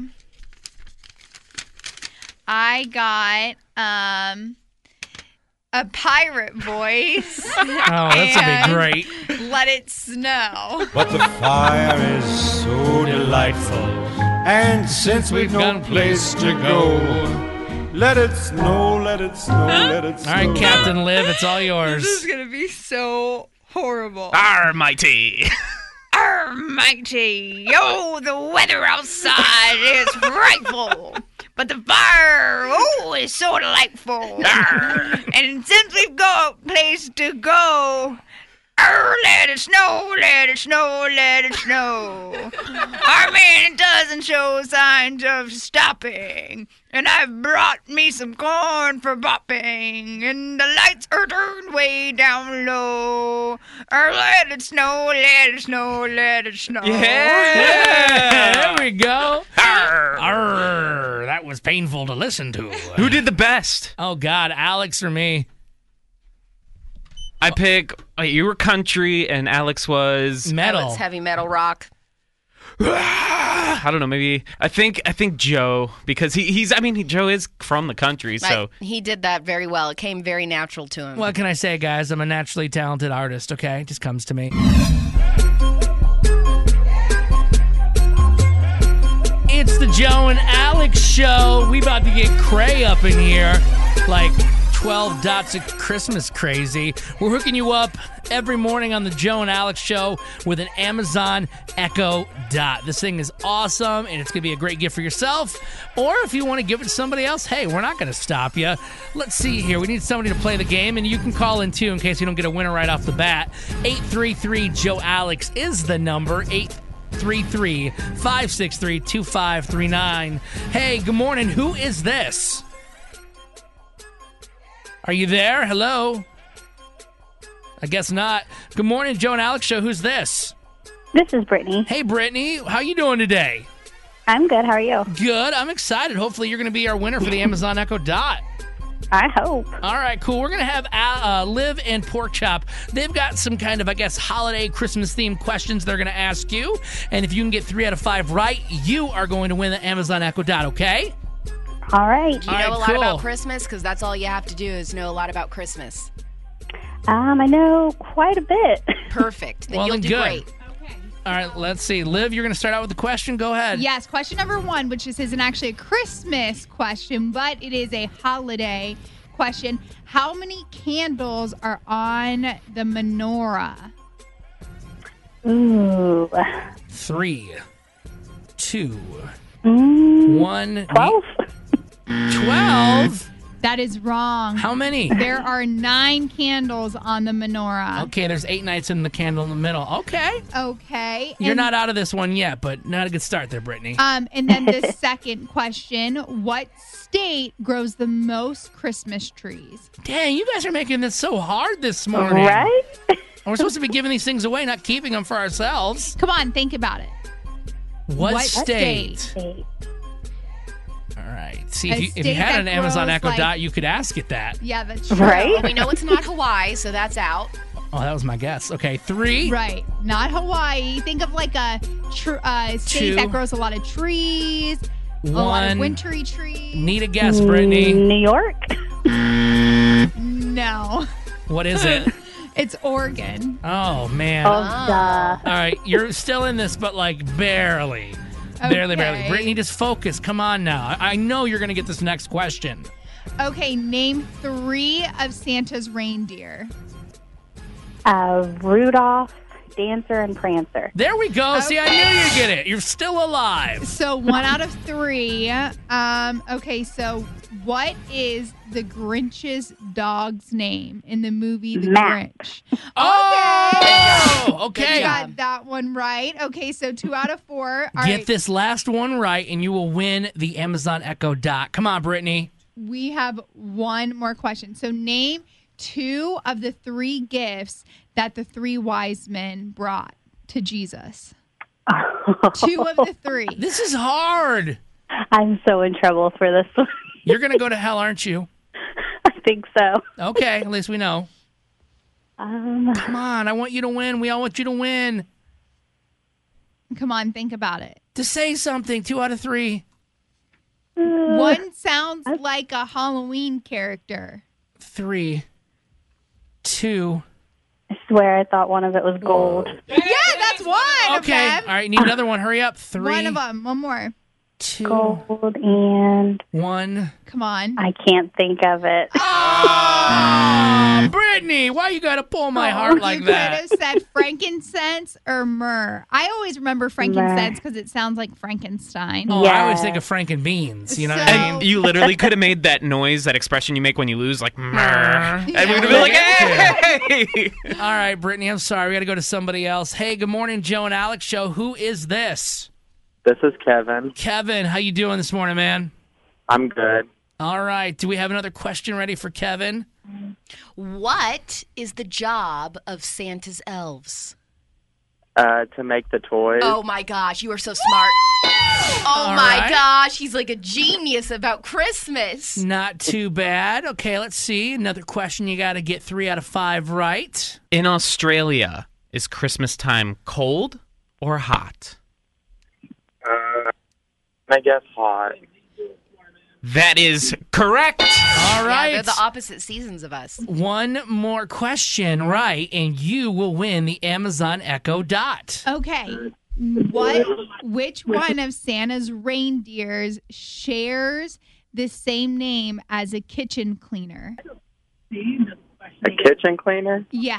I got um a pirate voice. Oh, that's gonna be and great. Let It Snow. But the fire is so delightful. And since we've no place to go, let it snow, let it snow, let it snow. All right, Captain Liv, it's all This yours. is going to be so horrible. Arr, mighty. Arr, mighty. Yo, the weather outside is frightful. But the fire, oh, is so delightful. And since we've got a place to go, arr, let it snow, let it snow, let it snow. Our man doesn't show signs of stopping. And I've brought me some corn for bopping. And the lights are turned way down low. Arr, let it snow, let it snow, let it snow. Yeah, there we go. Arr. Arr, that was painful to listen to. Who did the best? Oh, God, Alex or me? I pick. Wait, you were country and Alex was Metal. It's heavy metal rock. I don't know. Maybe I think I think Joe because he, he's. I mean, he, Joe is from the country, so Right. He did that very well. It came very natural to him. What can I say, guys? I'm a naturally talented artist, okay? It just comes to me. It's the Joe and Alex show. We about to get cray up in here. Like twelve dots of Christmas crazy. We're hooking you up every morning on the Joe and Alex show with an Amazon Echo Dot. This thing is awesome, and it's going to be a great gift for yourself. Or if you want to give it to somebody else, hey, we're not going to stop you. Let's see here. We need somebody to play the game, and you can call in, too, in case you don't get a winner right off the bat. eight three three, Joe Alex is the number. eight three three, five six three, two five three nine. Hey, good morning. Who is this? Are you there? Hello? I guess not. Good morning, Joe and Alex show. Who's this? This is Brittany. Hey, Brittany. How you doing today? I'm good. How are you? Good. I'm excited. Hopefully you're going to be our winner for the Amazon Echo Dot. I hope. All right, cool. We're going to have uh, Liv and Pork Chop. They've got some kind of, I guess, holiday Christmas-themed questions they're going to ask you. And if you can get three out of five right, you are going to win the Amazon Echo Dot, okay? All right. Do you All know right, a lot cool. about Christmas? Because that's all you have to do is know a lot about Christmas. Um, I know quite a bit. Perfect. Then Well, you'll then do good. great. All right, let's see. Liv, you're going to start out with the question. Go ahead. Yes, question number one, which is isn't actually a Christmas question, but it is a holiday question. How many candles are on the menorah? Ooh. Three, two, Mm, one. Twelve? Twelve? That is wrong. How many? There are nine candles on the menorah. Okay, there's eight nights in the candle in the middle. Okay. Okay. You're and- not out of this one yet, but not a good start there, Brittany. Um, and then the second question, what state grows the most Christmas trees? Dang, you guys are making this so hard this morning. Right? We're supposed to be giving these things away, not keeping them for ourselves. Come on, think about it. What, What state? state? All right. See, A if you, if you state had that an Amazon grows, Echo like- Dot, you could ask it that. Yeah, that's true. Right? Well, we know it's not Hawaii, so that's out. Oh, that was my guess. Okay, three. Right. Not Hawaii. Think of like a tr- uh, state Two. that grows a lot of trees, a lot of One. wintry trees. Need a guess, Brittany. New York? No. What is it? It's Oregon. Oh, man. Oh, Ah. duh. All right, you're still in this, but like barely. Barely, barely. Okay. Brittany, just focus. Come on now. I, I know you're going to get this next question. Okay, name three of Santa's reindeer. Uh, Rudolph, Dancer, and Prancer. There we go. See, I knew you'd get it. You're still alive. So one out of three. Um, okay, so what is the Grinch's dog's name in the movie The Max. Grinch? Oh, okay. You got that one right. Okay, so two out of four. All Get right, this last one right, and you will win the Amazon Echo Dot. Come on, Brittany. we have one more question. So name two of the three gifts that the three wise men brought to Jesus. Two of the three. This is hard. I'm so in trouble for this one. You're going to go to hell, aren't you? I think so. Okay, at least we know. Um, Come on, I want you to win. We all want you to win. Come on, think about it. To say something, two out of three. One sounds like a Halloween character. Three. Two. I swear I thought one of it was gold. Yeah, that's one Okay, of all them. right, need another one. Hurry up. Three. One of them. One more. Two. Gold and... One. Come on. I can't think of it. Oh, Brittany, why you got to pull my heart like you that? could have said frankincense or myrrh. I always remember frankincense because it sounds like Frankenstein. Oh, I always think of Franken beans. You know what I mean? And you literally could have made that noise, that expression you make when you lose, like, murr. And we would have been like, hey! All right, Brittany, I'm sorry. We got to go to somebody else. Hey, good morning, Joe and Alex show. Who is this? This is Kevin. Kevin, how you doing this morning, man? I'm good. All right. Do we have another question ready for Kevin? What is the job of Santa's elves? Uh, to make the toys. Oh my gosh, you are so smart. Oh All my right. gosh, he's like a genius about Christmas. Not too bad. Okay, let's see. Another question. You got to get three out of five right. In Australia, is Christmas time cold or hot? Uh, I guess hot. That is correct. All right. Yeah, they're the opposite seasons of us. One more question right, and you will win the Amazon Echo Dot. Okay. What? Which one of Santa's reindeers shares the same name as a kitchen cleaner? A kitchen cleaner? Yes.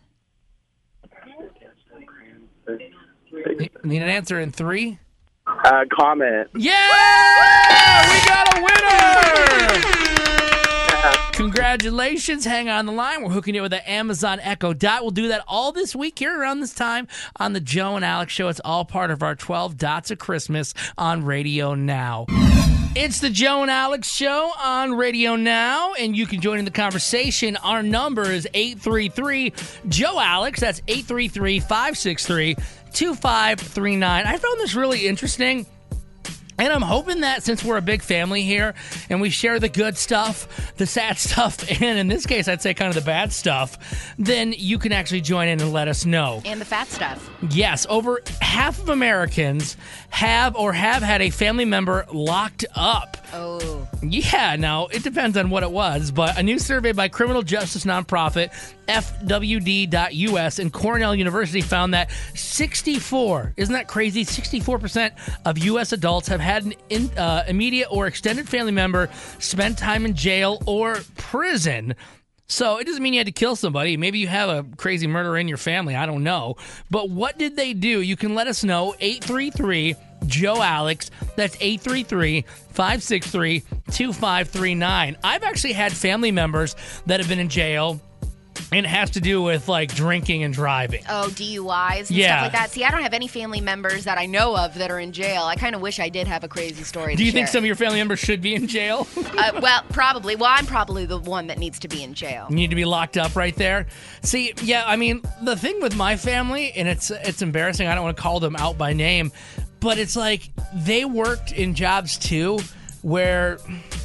Need an answer in three? Uh, Comet. Yeah! We got a winner! Congratulations. Hang on the line. We're hooking you with the Amazon Echo Dot. We'll do that all this week here around this time on the Joe and Alex Show. It's all part of our twelve Dots of Christmas on Radio Now. It's the Joe and Alex Show on Radio Now, and you can join in the conversation. Our number is eight three three, Joe Alex. That's eight three three, five six three, two five three nine. I found this really interesting. And I'm hoping that since we're a big family here and we share the good stuff, the sad stuff, and in this case, I'd say kind of the bad stuff, then you can actually join in and let us know. And the fat stuff. Yes, over half of Americans have or have had a family member locked up. Oh. Yeah, now, it depends on what it was, but a new survey by criminal justice nonprofit F W D dot U S and Cornell University found that sixty-four, isn't that crazy? sixty-four percent of U S adults have had an in, uh, immediate or extended family member spend time in jail or prison. So it doesn't mean you had to kill somebody. Maybe you have a crazy murderer in your family. I don't know. But what did they do? You can let us know. eight three three, Joe Alex. That's eight three three, five six three, two five three nine. I've actually had family members that have been in jail, and it has to do with, like, drinking and driving. Oh, D U Is and Yeah. stuff like that. See, I don't have any family members that I know of that are in jail. I kind of wish I did have a crazy story Do to you share. think some of your family members should be in jail? uh, well, probably. Well, I'm probably the one that needs to be in jail. You need to be locked up right there. See, yeah, I mean, the thing with my family, and it's it's embarrassing, I don't want to call them out by name, but it's like they worked in jobs too where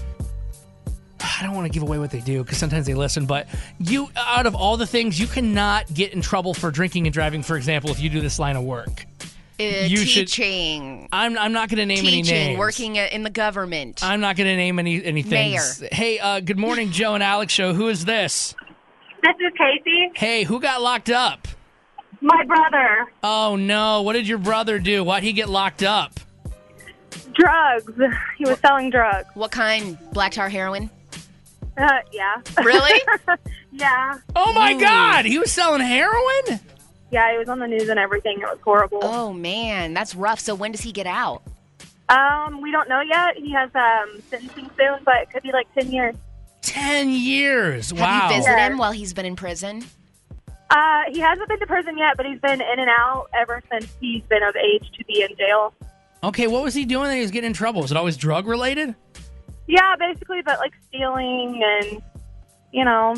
I don't want to give away what they do because sometimes they listen, but you, out of all the things, you cannot get in trouble for drinking and driving, for example, if you do this line of work. Uh, You should- teaching. I'm I'm not going to name any teaching, names. working in the government. I'm not going to name any anything. Mayor. Hey, uh, good morning, Joe and Alex Show. Who is this? This is Casey, Hey, who got locked up? my brother. Oh, no. What did your brother do? Why'd he get locked up? Drugs. He was selling drugs. What kind? Black tar heroin? Uh, yeah. Really? Yeah. Oh, my Ooh. God. He was selling heroin? Yeah, it was on the news and everything. It was horrible. Oh, man. That's rough. So when does he get out? Um, we don't know yet. He has um sentencing soon, but it could be like ten years. Ten years. Have Wow. you visited him while he's been in prison? Uh, he hasn't been to prison yet, but he's been in and out ever since he's been of age to be in jail. Okay, what was he doing that he was getting in trouble? Was it always drug-related? Yeah, basically, but like stealing and, you know,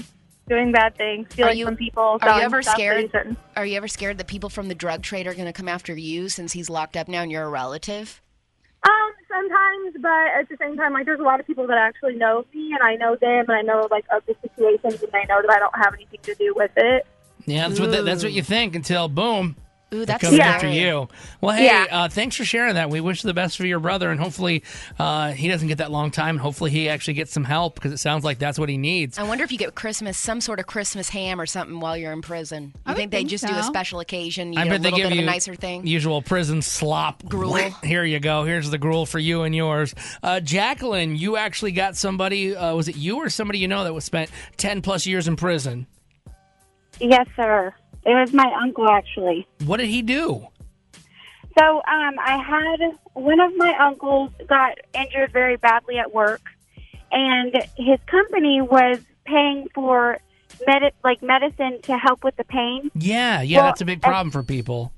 doing bad things, stealing from people. Are you selling ever stuff that scared? he shouldn't. Are you ever scared that people from the drug trade are going to come after you since he's locked up now and you're a relative? Um, sometimes, but at the same time, like, there's a lot of people that actually know me, and I know them, and I know, like, of the situations, and they know that I don't have anything to do with it. Yeah, that's what, the, that's what you think until, boom, Ooh, they're that's coming scary. after you. Well, hey, Yeah. uh, thanks for sharing that. We wish the best for your brother, and hopefully uh, he doesn't get that long time, and hopefully he actually gets some help, because it sounds like that's what he needs. I wonder if you get Christmas, some sort of Christmas ham or something while you're in prison. You I would think they think just do a so. special occasion, you I get a bet they little give bit you of a nicer thing? usual prison slop. Gruel. Here you go. Here's the gruel for you and yours. Uh, Jacqueline, you actually got somebody, uh, was it you or somebody you know that was spent ten plus years in prison? Yes, sir. It was my uncle, actually. What did he do? So um, I had one of my uncles got injured very badly at work, and his company was paying for med- like medicine to help with the pain. Yeah, yeah, Well, that's a big problem for people.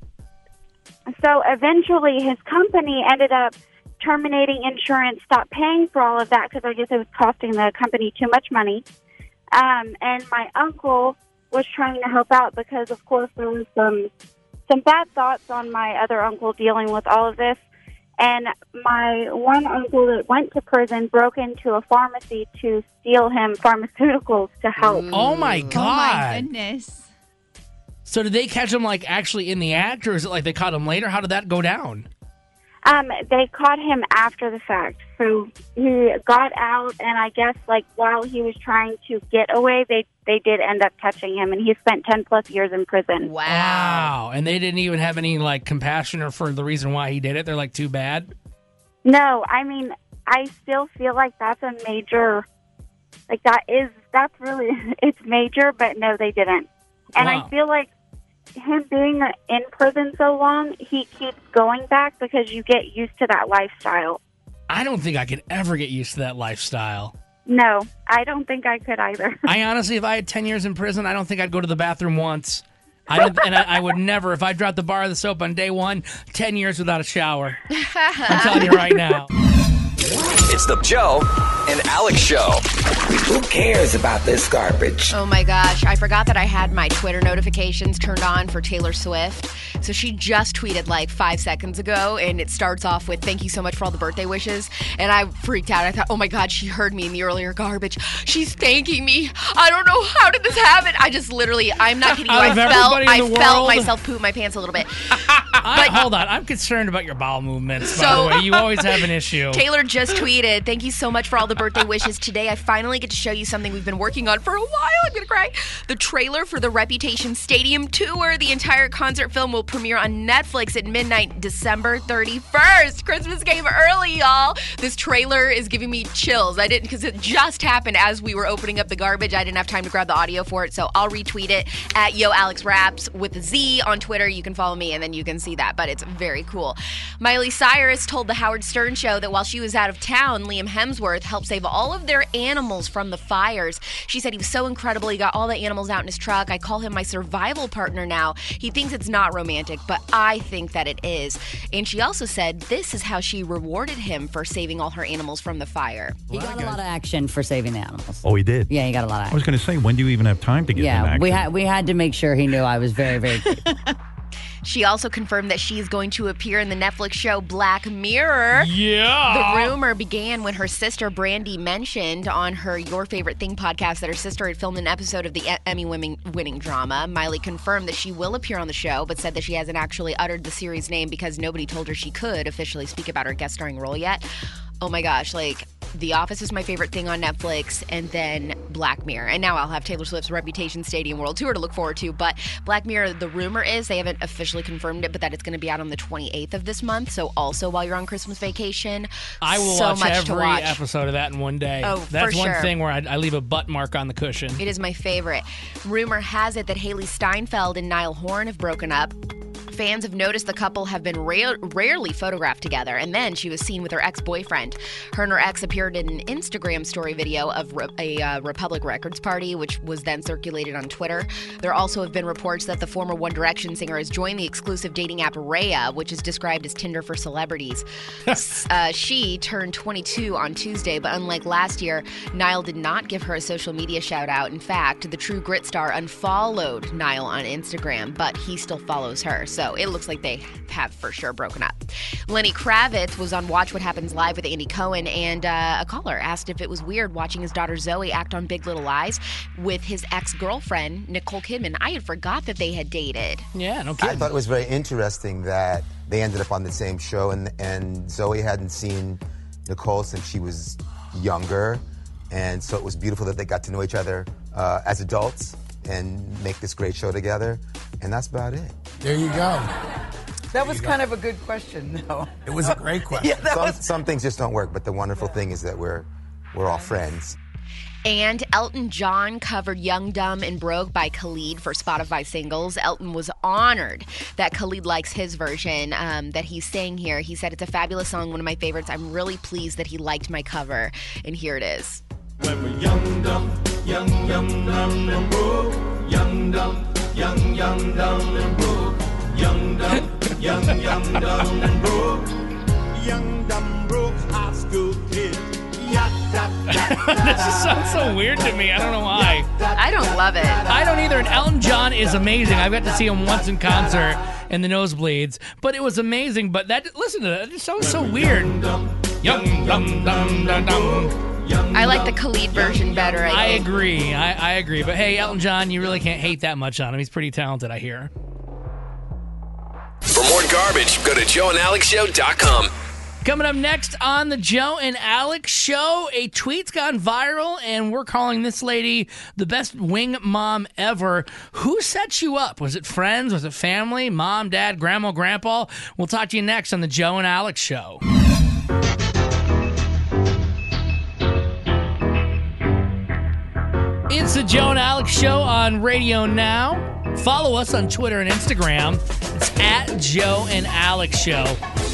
So eventually his company ended up terminating insurance, stopped paying for all of that because I guess it was costing the company too much money. Um, and my uncle was trying to help out because, of course, there was some some bad thoughts on my other uncle dealing with all of this. And my one uncle that went to prison broke into a pharmacy to steal him pharmaceuticals to help. Oh, my God. Oh, my goodness. So did they catch him, like, actually in the act, or is it like they caught him later? How did that go down? Um, they caught him after the fact. So he got out, and I guess, like, while he was trying to get away, they, they did end up catching him, and he spent ten plus years in prison. Wow. Wow. And they didn't even have any, like, compassion or for the reason why he did it? They're like, too bad? No, I mean, I still feel like that's a major, like, that is, that's really, it's major, but no, they didn't. And Wow. I feel like him being in prison so long, he keeps going back because you get used to that lifestyle. I don't think I could ever get used to that lifestyle. No, I don't think I could either. I honestly, if I had ten years in prison, I don't think I'd go to the bathroom once. I don't, and I, I would never, if I dropped the bar of the soap on day one, ten years without a shower. I'm telling you right now. It's the Joe and Alex Show. Who cares about this garbage? Oh my gosh, I forgot that I had my Twitter notifications turned on for Taylor Swift. So she just tweeted like five seconds ago, and it starts off with, "Thank you so much for all the birthday wishes." And I freaked out. I thought, oh my God, she heard me in the earlier garbage. She's thanking me. I don't know, how did this happen? I just literally, I'm not kidding you, Out I of felt, everybody in I the felt world? myself poop my pants a little bit. I, hold on, I'm concerned about your bowel movements, by So- the way. You always have an issue. Taylor just tweeted, "Thank you so much for all the birthday wishes. Today I finally get to show you something we've been working on for a while." I'm going to cry. The trailer for the Reputation Stadium Tour. The entire concert film will premiere on Netflix at midnight, December thirty-first. Christmas came early, y'all. This trailer is giving me chills. I didn't, because it just happened as we were opening up the garbage. I didn't have time to grab the audio for it, so I'll retweet it at Yo Alex Raps with a Z on Twitter. You can follow me, and then you can see that, but it's very cool. Miley Cyrus told the Howard Stern Show that while she was out of town, Liam Hemsworth helped save all of their animals from the fires. She said he was so incredible. He got all the animals out in his truck. "I call him my survival partner now." He thinks it's not romantic, but I think that it is. And she also said this is how she rewarded him for saving all her animals from the fire. He got a lot of action for saving the animals. Oh, he did? Yeah, he got a lot of I action. was going to say, when do you even have time to get him Yeah, action? we had we had to make sure he knew I was very, very good. She also confirmed that she is going to appear in the Netflix show Black Mirror. Yeah. The rumor began when her sister Brandy mentioned on her Your Favorite Thing podcast that her sister had filmed an episode of the Emmy-winning drama. Miley confirmed that she will appear on the show, but said that she hasn't actually uttered the series name because nobody told her she could officially speak about her guest starring role yet. Oh my gosh, like, The Office is my favorite thing on Netflix, and then Black Mirror. And now I'll have Taylor Swift's Reputation Stadium World Tour to look forward to. But Black Mirror, the rumor is, they haven't officially confirmed it, but that it's going to be out on the twenty-eighth of this month. So also while you're on Christmas vacation. I will so watch much every to watch. episode of that in one day. Oh, That's for one sure. thing where I, I leave a butt mark on the cushion. It is my favorite. Rumor has it that Haley Steinfeld and Niall Horan have broken up. fans have noticed the couple have been ra- rarely photographed together. And then she was seen with her ex-boyfriend. Her and her ex appeared in an Instagram story video of re- a uh, Republic Records party, which was then circulated on Twitter. There also have been reports that the former One Direction singer has joined the exclusive dating app Raya, which is described as Tinder for celebrities. uh, she turned twenty-two on Tuesday, but unlike last year, Niall did not give her a social media shout out. In fact, the True Grit star unfollowed Niall on Instagram, but he still follows her. So it looks like they have for sure broken up. Lenny Kravitz was on Watch What Happens Live with Andy Cohen, and uh, a caller asked if it was weird watching his daughter Zoe act on Big Little Lies with his ex-girlfriend, Nicole Kidman. I had forgot that they had dated. Yeah, no I kidding. thought it was very interesting that they ended up on the same show, and and Zoe hadn't seen Nicole since she was younger, and so it was beautiful that they got to know each other uh, as adults and make this great show together, and that's about it. There you go. That was kind of a good question, though. It was a great question. Yeah, that some, was... some things just don't work, but the wonderful thing is that we're we're all friends. And Elton John covered Young, Dumb, and Broke by Khalid for Spotify Singles. Elton was honored that Khalid likes his version um, that he's saying here. He said, it's a fabulous song, one of my favorites. I'm really pleased that he liked my cover. And here it is. When we're young, dumb, young, young, dumb, and broke. Young, dumb, young, young, dumb, and broke. Young, dumb, young, young, dumb, and broke. Young, dumb, broke high school kid. This just sounds so weird to me. I don't know why. I don't love it. I don't either. And Elton John is amazing. I got to see him once in concert in the Nosebleeds, but it was amazing. But that, listen to that. It just sounds so weird. Young, dum, dum, dum, dum. I like the Khalid version better. I, I think. agree. I, I agree. But hey, Elton John, you really can't hate that much on him. He's pretty talented, I hear. For more garbage, go to joe and alex show dot com. Coming up next on the Joe and Alex Show, a tweet's gone viral, and we're calling this lady the best wing mom ever. Who set you up? Was it friends? Was it family? Mom, dad, grandma, grandpa? We'll talk to you next on the Joe and Alex Show. It's the Joe and Alex Show on Radio Now. Follow us on Twitter and Instagram. It's at Joe and Alex Show.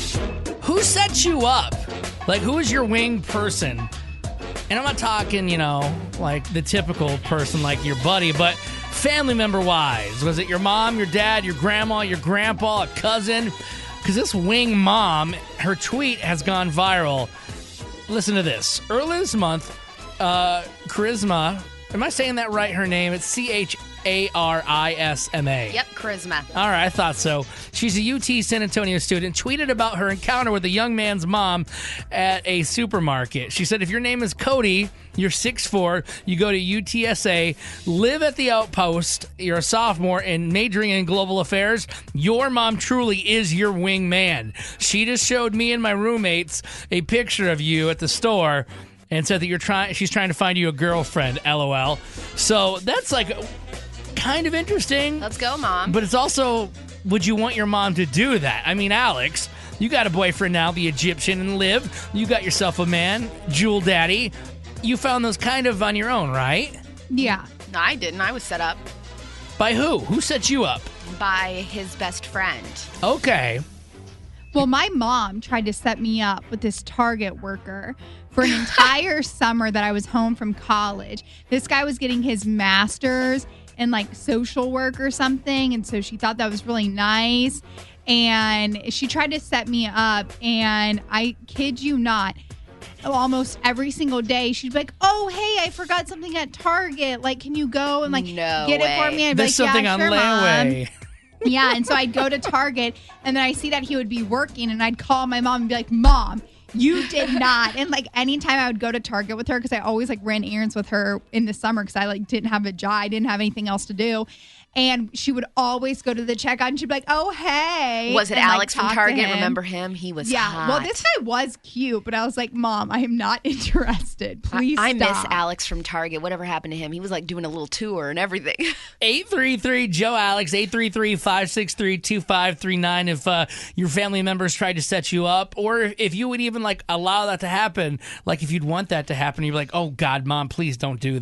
Who set you up? Like, who is your wing person? And I'm not talking, you know, like the typical person like your buddy, but family member-wise. Was it your mom, your dad, your grandma, your grandpa, a cousin? Because this wing mom, her tweet has gone viral. Listen to this. Earlier this month, uh, Charisma, am I saying that right, her name? It's C H A R I S M A. Yep, Charisma. All right, I thought so. She's a U T San Antonio student, tweeted about her encounter with a young man's mom at a supermarket. She said, if your name is Cody, you're six foot four, you go to U T S A, live at the Outpost, you're a sophomore, and majoring in global affairs, your mom truly is your wingman. She just showed me and my roommates a picture of you at the store and said that you're trying. she's trying to find you a girlfriend, LOL. So that's like kind of interesting. Let's go, Mom. But it's also, would you want your mom to do that? I mean, Alex, you got a boyfriend now, the Egyptian, and Liv. You got yourself a man, Jewel Daddy. You found those kind of on your own, right? Yeah. No, I didn't. I was set up By who? Who set you up? by his best friend. Okay. Well, my mom tried to set me up with this Target worker for an entire summer that I was home from college. This guy was getting his master's in like social work or something, and so she thought that was really nice. And she tried to set me up, and I kid you not, almost every single day she'd be like, "Oh, hey, I forgot something at Target. Like, can you go and like No get way. it for me?" I'd be There's like, something "Yeah, on sure, layaway. Mom." Yeah, and so I'd go to Target, and then I see that he would be working, and I'd call my mom and be like, "Mom, you did not." And like anytime I would go to Target with her, because I always like ran errands with her in the summer because I like didn't have a job, I didn't have anything else to do. And she would always go to the checkout, and she'd be like, "Oh, hey." Was it and, like, Alex from talk to Target? him. Remember him? He was Yeah. hot. Well, this guy was cute, but I was like, "Mom, I am not interested. Please I, I miss stop." Alex from Target. Whatever happened to him? He was like doing a little tour and everything. eight three three Joe Alex, eight three three, five six three, two five three nine if uh, your family members tried to set you up, or if, if you would even like allow that to happen, like if you'd want that to happen, you'd be like, "Oh God, Mom, please don't do that."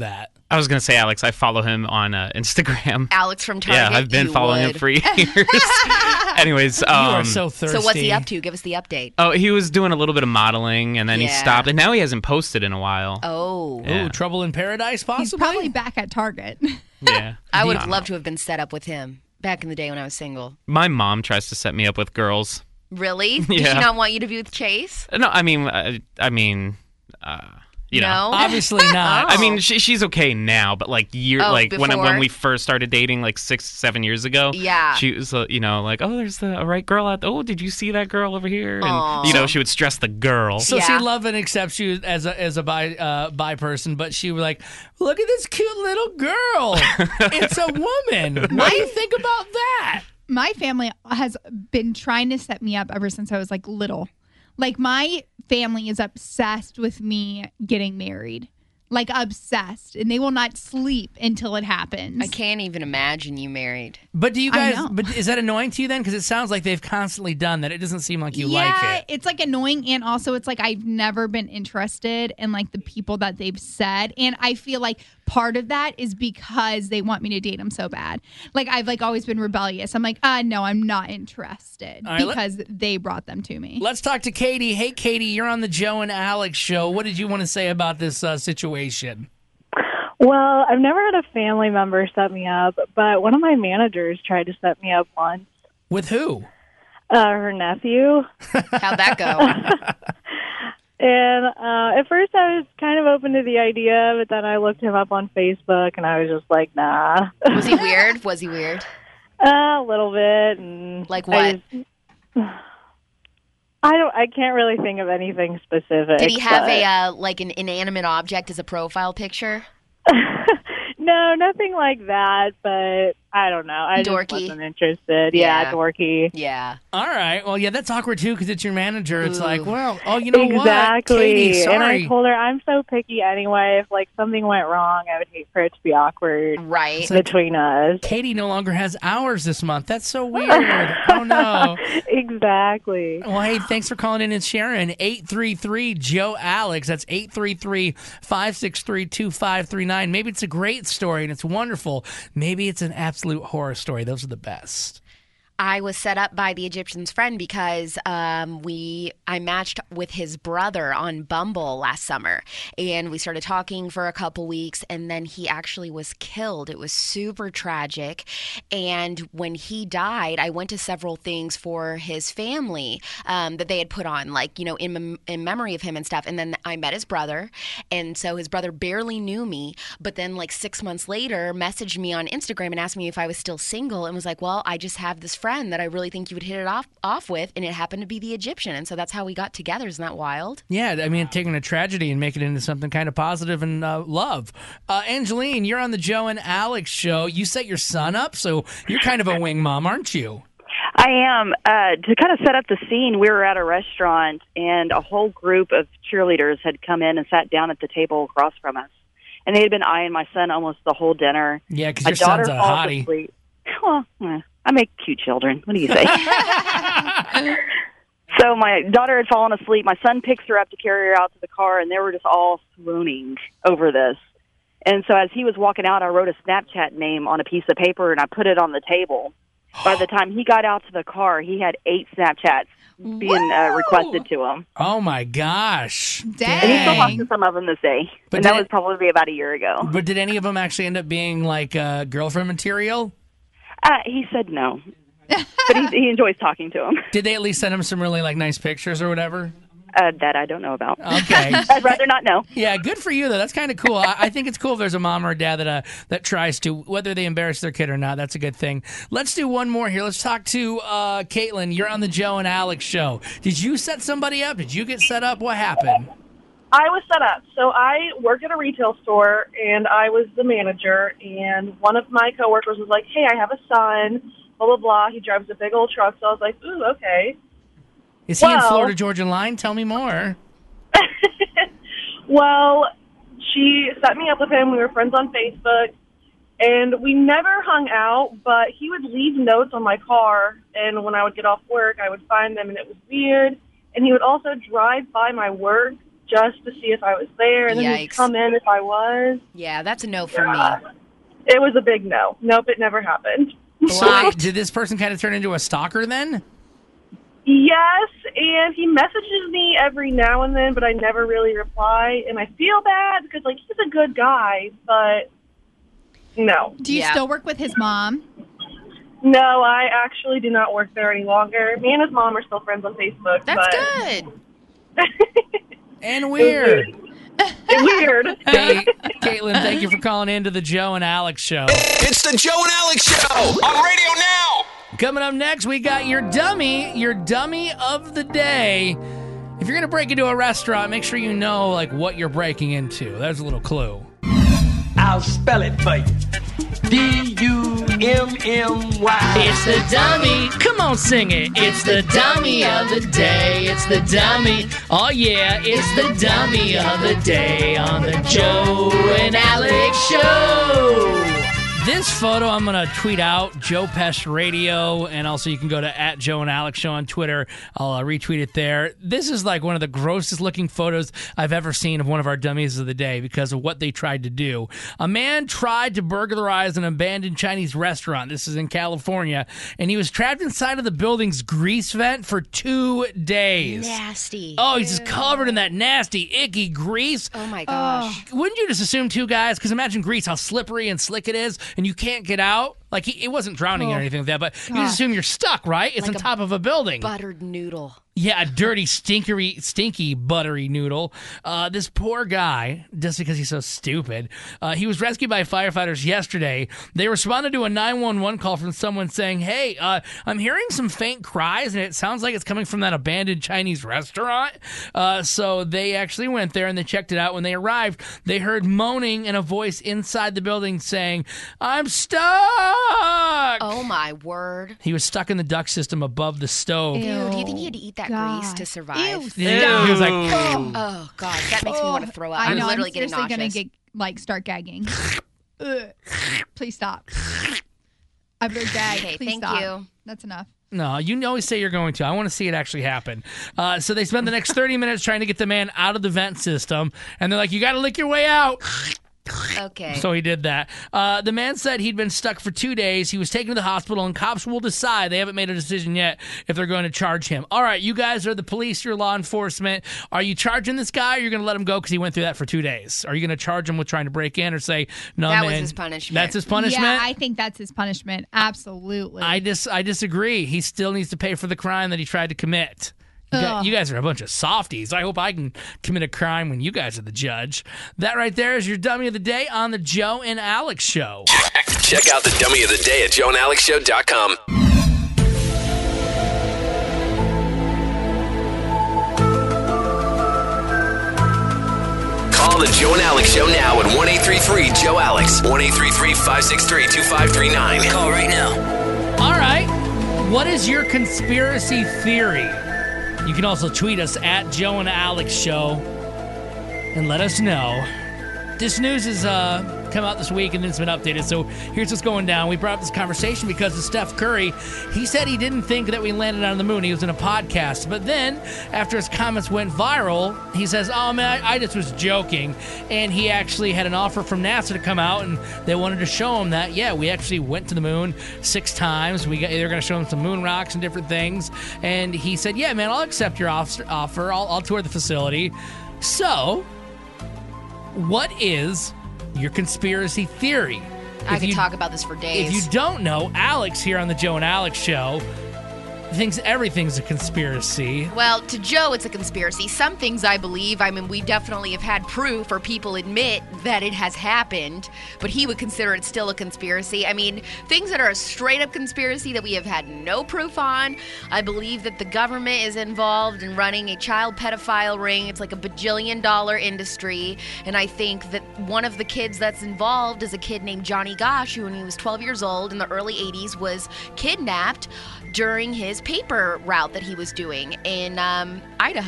I was gonna say, Alex. I follow him on uh, Instagram. Alex from Target. Yeah, I've been you following would. him for years. Anyways, um, you are so thirsty. So what's he up to? Give us the update. Oh, he was doing a little bit of modeling, and then he Yeah. stopped, and now he hasn't posted in a while. Oh. Yeah. Ooh, Trouble in Paradise, possibly? He's probably back at Target. Yeah, I would Yeah. have loved to have been set up with him back in the day when I was single. My mom tries to set me up with girls. Really? Did Yeah. she not want you to be with Chase? No, I mean, uh, I mean, uh, you know, No? Obviously not. I mean, she, she's okay now, but like year, Oh, like when before? when we first started dating, like six, seven years ago. Yeah. she was, uh, you know, like, oh, there's the a right girl out. Oh, did you see that girl over here? And Aw. you know, she would stress the girl. So she loved and accepts you as a as a bi uh, bi person, but she was like, "Look at this cute little girl. It's a woman. What do you think about that?" My family has been trying to set me up ever since I was like little. Like my family is obsessed with me getting married. Like obsessed, and they will not sleep until it happens. I can't even imagine you married. But do you I guys? know. But is that annoying to you then? Because it sounds like they've constantly done that. It doesn't seem like you yeah, like it. it's like annoying, and also it's like I've never been interested in like the people that they've said, and I feel like part of that is because they want me to date them so bad. Like I've like always been rebellious. I'm like, uh no, I'm not interested All right, let- because they brought them to me. Let's talk to Katie. Hey, Katie, you're on the Joe and Alex show. What did you want to say about this uh, situation? Well, I've never had a family member set me up, but one of my managers tried to set me up once. With who? Uh, her nephew. How'd that go? And uh, at first I was kind of open to the idea, but then I looked him up on Facebook, and I was just like, nah. Was he weird? Was he weird? Uh, a little bit. And Like I what? just- I don't. I can't really think of anything specific. Did he have but- a uh, like an inanimate object as a profile picture? No, nothing like that, but I don't know. I Dorky. just wasn't interested. Yeah, Yeah. dorky. Yeah. All right. Well, yeah, that's awkward too because it's your manager. It's like, well, oh, you know exactly. what, Katie? And I Sorry. told her I'm so picky anyway. If like something went wrong, I would hate for it to be awkward right It's like, between us. Katie no longer has hours this month. That's so weird. Oh no. Exactly. Well, hey, thanks for calling in and sharing. eight three three Joe Alex. That's eight three three, five six three, two five three nine. Maybe it's a great story and it's wonderful. Maybe it's an absolute horror story. Those are the best. I was set up by the Egyptian's friend because um, we I matched with his brother on Bumble last summer, and we started talking for a couple weeks, and then he actually was killed. It was super tragic, and when he died, I went to several things for his family um, that they had put on, like, you know, in mem- in memory of him and stuff. And then I met his brother, and so his brother barely knew me, but then like six months later, messaged me on Instagram and asked me if I was still single, and was like, "Well, I just have this friend that I really think you would hit it off off with," and it happened to be the Egyptian, and so that's how we got together. Isn't that wild? Yeah, I mean, taking a tragedy and making it into something kind of positive and uh, love. Uh, Angeline, you're on the Joe and Alex show. You set your son up, so you're kind of a wing mom, aren't you? I am. Uh, to kind of set up the scene, we were at a restaurant, and a whole group of cheerleaders had come in and sat down at the table across from us. And they had been eyeing my son almost the whole dinner. Yeah, because My your son's daughter a falls hottie. asleep. Well, eh, I make cute children. What do you say? So my daughter had fallen asleep. My son picks her up to carry her out to the car, and they were just all swooning over this. And so as he was walking out, I wrote a Snapchat name on a piece of paper, and I put it on the table. By the time he got out to the car, he had eight Snapchats being uh, requested to him. Oh, my gosh. And he still talks to some of them this day. But and that did- was probably about a year ago. But did any of them actually end up being like uh, girlfriend material? Uh, he said no. But he, he enjoys talking to him. Did they at least send him some really like nice pictures or whatever? Uh, that I don't know about. Okay. I'd rather not know. Yeah, good for you though. That's kind of cool. I, I think it's cool if there's a mom or a dad that uh, that tries to, whether they embarrass their kid or not. That's a good thing. Let's do one more here. Let's talk to uh, Caitlin. You're on the Joe and Alex show. Did you set somebody up? Did you get set up? What happened? I was set up. So I work at a retail store, and I was the manager, and one of my coworkers was like, hey, I have a son, blah, blah, blah. He drives a big old truck. So I was like, ooh, okay. Is he in Well- Florida Georgia line? Tell me more. Well, she set me up with him. We were friends on Facebook, and we never hung out, but he would leave notes on my car, and when I would get off work, I would find them, and it was weird. And he would also drive by my work just to see if I was there, and then Yikes. he'd come in if I was. Yeah, that's a no for me. It was a big no. Nope, it never happened. So, did this person kind of turn into a stalker then? Yes, and he messages me every now and then, but I never really reply, and I feel bad because, like, he's a good guy, but no. Do you still work with his mom? No, I actually do not work there any longer. Me and his mom are still friends on Facebook. That's but... good. And weird. Weird. Hey, Caitlin, thank you for calling in to the Joe and Alex Show. It's the Joe and Alex Show on radio now. Coming up next, we got your dummy, your dummy of the day. If you're going to break into a restaurant, make sure you know like what you're breaking into. There's a little clue. I'll spell it for you. D U M M Y. It's the dummy. Come on, sing it. It's the dummy of the day. It's the dummy. Oh, yeah. It's the dummy of the day on the Joe and Alex Show. This photo I'm going to tweet out, Joe Pesci Radio, and also you can go to at Joe and Alex Show on Twitter. I'll uh, retweet it there. This is like one of the grossest looking photos I've ever seen of one of our dummies of the day because of what they tried to do. A man tried to burglarize an abandoned Chinese restaurant. This is in California, and he was trapped inside of the building's grease vent for two days. Nasty. Oh, he's just covered in that nasty, icky grease. Oh, my gosh. Wouldn't you just assume two guys? Because imagine grease, how slippery and slick it is, and you can't get out. Like, he, it wasn't drowning or Oh, anything like that, but you gosh. just assume you're stuck, right? It's Like on a top of a building. Buttered noodle. Yeah, a dirty, stinkery, stinky, buttery noodle. Uh, this poor guy, just because he's so stupid, uh, he was rescued by firefighters yesterday. They responded to a nine one one call from someone saying, hey, uh, I'm hearing some faint cries, and it sounds like it's coming from that abandoned Chinese restaurant. Uh, so they actually went there, and they checked it out. When they arrived, they heard moaning and a voice inside the building saying, I'm stuck! Oh, my word. He was stuck in the duct system above the stove. Ew, do you think he had to eat that grease to survive? Ew, he was like, Oh, God, that makes me want to throw up. I I'm know. literally I'm getting seriously nauseous. gonna get like start gagging. Ugh. Please stop. I'm gonna gag. Okay, Please thank stop. you. That's enough. No, you always say you're going to. I want to see it actually happen. Uh, so they spend the next thirty minutes trying to get the man out of the vent system, and they're like, you got to lick your way out. Okay. So he did that. Uh, the man said he'd been stuck for two days. He was taken to the hospital, and cops will decide. They haven't made a decision yet if they're going to charge him. All right, you guys are the police, you're law enforcement. Are you charging this guy, or are you going to let him go because he went through that for two days? Are you going to charge him with trying to break in or say, no, That man. was his punishment. That's his punishment? Yeah, I think that's his punishment. Absolutely. I dis- I disagree. He still needs to pay for the crime that he tried to commit. You guys, Ugh. you guys are a bunch of softies. I hope I can commit a crime when you guys are the judge. That right there is your dummy of the day on the Joe and Alex Show. Check out the dummy of the day at joe and alex show dot com. Call the Joe and Alex Show now at one eight three three Joe Alex. one eight three three, five six three, two five three nine. Call right now. All right. What is your conspiracy theory? You can also tweet us at Joe and Alex Show and let us know. This news has uh, come out this week and it's been updated. So here's what's going down. We brought up this conversation because of Steph Curry. He said he didn't think that we landed on the moon. He was in a podcast. But then, after his comments went viral, he says, oh, man, I, I just was joking. And he actually had an offer from NASA to come out, and they wanted to show him that, yeah, we actually went to the moon six times. We got, they're going to show him some moon rocks and different things. And he said, yeah, man, I'll accept your off- offer. I'll, I'll tour the facility. So, what is your conspiracy theory? I If could you- talk about this for days. If you don't know, Alex here on the Joe and Alex Show thinks everything's a conspiracy. Well, to Joe, it's a conspiracy. Some things I believe. I mean, we definitely have had proof, or people admit that it has happened, but he would consider it still a conspiracy. I mean, things that are a straight-up conspiracy that we have had no proof on. I believe that the government is involved in running a child pedophile ring. It's like a bajillion-dollar industry, and I think that one of the kids that's involved is a kid named Johnny Gosch, who, when he was twelve years old in the early eighties, was kidnapped during his paper route that he was doing in um, Idaho.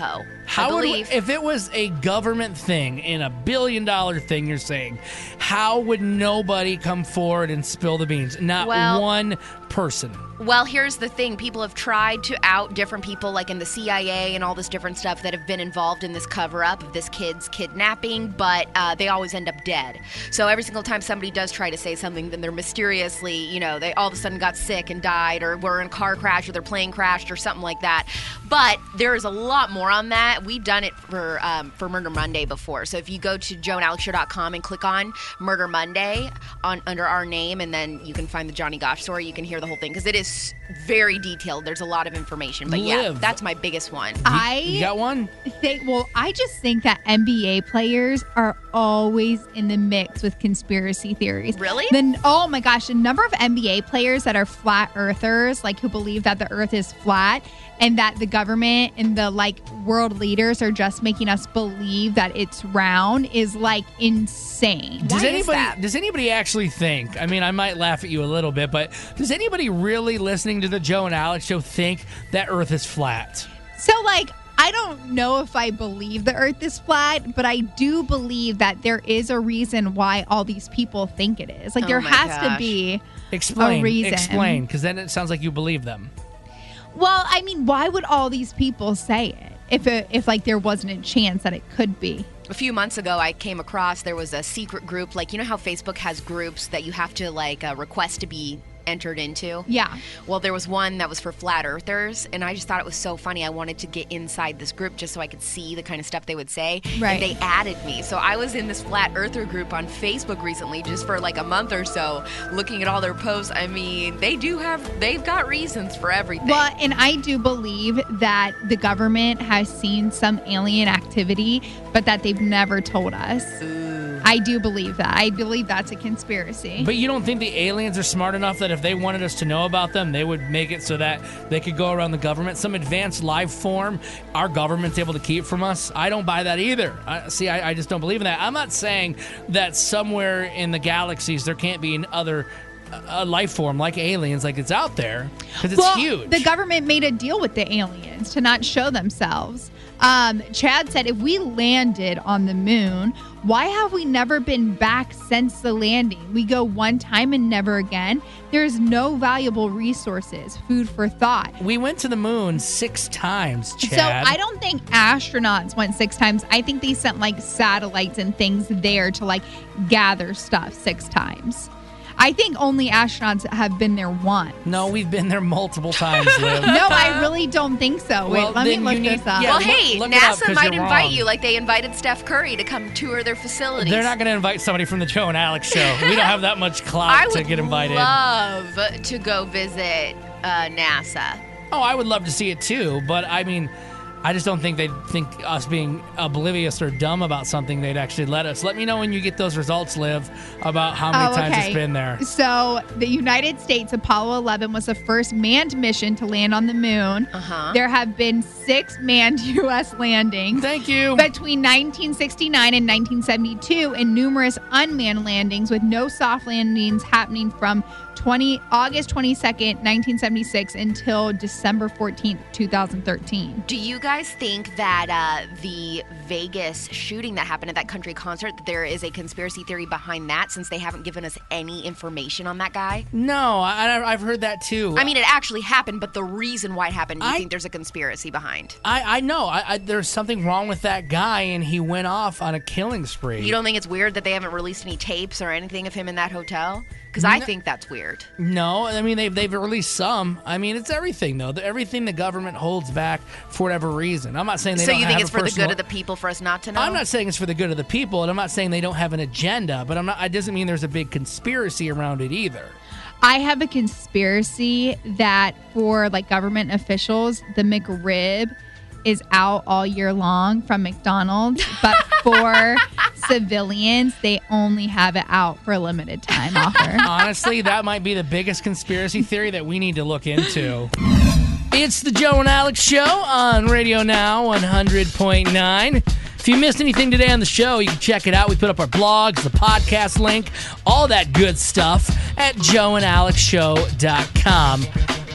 How I would, believe. if it was a government thing and a billion dollar thing you're saying, how would nobody come forward and spill the beans? Not Well- one person. Well, here's the thing. People have tried to out different people, like in the C I A and all this different stuff that have been involved in this cover-up of this kid's kidnapping, but uh, they always end up dead. So every single time somebody does try to say something, then they're mysteriously, you know, they all of a sudden got sick and died, or were in a car crash, or their plane crashed, or something like that. But there is a lot more on that. We've done it for um, for Murder Monday before. So if you go to joe and alex show dot com and click on Murder Monday on under our name, and then you can find the Johnny Gosch story, you can hear the whole thing, because it is very detailed. There's a lot of information. But yeah, Liv. that's my biggest one. I You got one? think, well, I just think that N B A players are always in the mix with conspiracy theories. Really? Then, oh my gosh, the number of N B A players that are flat earthers, like who believe that the earth is flat and that the government and the like world leaders are just making us believe that it's round, is like insane. Does anybody does anybody actually think, I mean, I might laugh at you a little bit, but does anybody really listening to the Joe and Alex show think that Earth is flat? So, like, I don't know if I believe the earth is flat, but I do believe that there is a reason why all these people think it is. Like, Oh there my has gosh. to be Explain. a reason. Explain, because then it sounds like you believe them. Well, I mean, why would all these people say it if, it, if like, there wasn't a chance that it could be? A few months ago, I came across, there was a secret group. Like, you know how Facebook has groups that you have to, like, uh, request to be entered into? Yeah. Well, there was one that was for flat earthers, and I just thought it was so funny. I wanted to get inside this group just so I could see the kind of stuff they would say. Right. And they added me. So I was in this flat earther group on Facebook recently, just for like a month or so, looking at all their posts. I mean, they do have, they've got reasons for everything. Well, and I do believe that the government has seen some alien activity, but that they've never told us. I do believe that. I believe that's a conspiracy. But you don't think the aliens are smart enough that if they wanted us to know about them, they would make it so that they could go around the government? Some advanced life form our government's able to keep from us? I don't buy that either. I, see, I, I just don't believe in that. I'm not saying that somewhere in the galaxies there can't be another a life form like aliens, like it's out there, because it's well, huge. The government made a deal with the aliens to not show themselves. Um, Chad said, if we landed on the moon, why have we never been back since the landing? We go one time and never again. There's no valuable resources, food for thought. We went to the moon six times, Chad. So I don't think astronauts went six times. I think they sent like satellites and things there to like gather stuff six times. I think only astronauts have been there once. No, we've been there multiple times, Liv. No, I really don't think so. Wait, Well, let me then look you need- this up. yeah, well, look- hey, look it up, NASA 'cause might you're invite wrong. you, like they invited Steph Curry to come tour their facilities. They're not going to invite somebody from the Joe and Alex show. We don't have that much clout I to would get invited. love to go visit uh, NASA. Oh, I would love to see it too, but I mean, I just don't think they'd think us being oblivious or dumb about something, they'd actually let us. Let me know when you get those results, Liv, about how many Oh, times okay. it's been there. So the United States Apollo eleven was the first manned mission to land on the moon. Uh-huh. There have been six manned U S landings. Thank you. Between nineteen sixty-nine and nineteen seventy-two, and numerous unmanned landings, with no soft landings happening from twenty August twenty-second, nineteen seventy-six until December fourteenth, two thousand thirteen. Do you guys think that uh, the Vegas shooting that happened at that country concert, that there is a conspiracy theory behind that, since they haven't given us any information on that guy? No, I, I've heard that too. I mean, it actually happened, but the reason why it happened, you I- think there's a conspiracy behind? I, I know. I, I, there's something wrong with that guy, and he went off on a killing spree. You don't think it's weird that they haven't released any tapes or anything of him in that hotel? Because I think that's weird. No, I mean, they've, they've released some. I mean, it's everything, though. The- Everything the government holds back for whatever reason. I'm not saying they So don't you think have it's a for the personal- good of the people for us not to know? I'm not saying it's for the good of the people, and I'm not saying they don't have an agenda, but I'm not. It doesn't mean there's a big conspiracy around it either. I have a conspiracy that for like government officials, the McRib is out all year long from McDonald's, but for civilians, they only have it out for a limited time offer. Honestly, that might be the biggest conspiracy theory that we need to look into. It's the Joe and Alex Show on Radio Now one hundred point nine. If you missed anything today on the show, you can check it out. We put up our blogs, the podcast link, all that good stuff at joe and alex show dot com.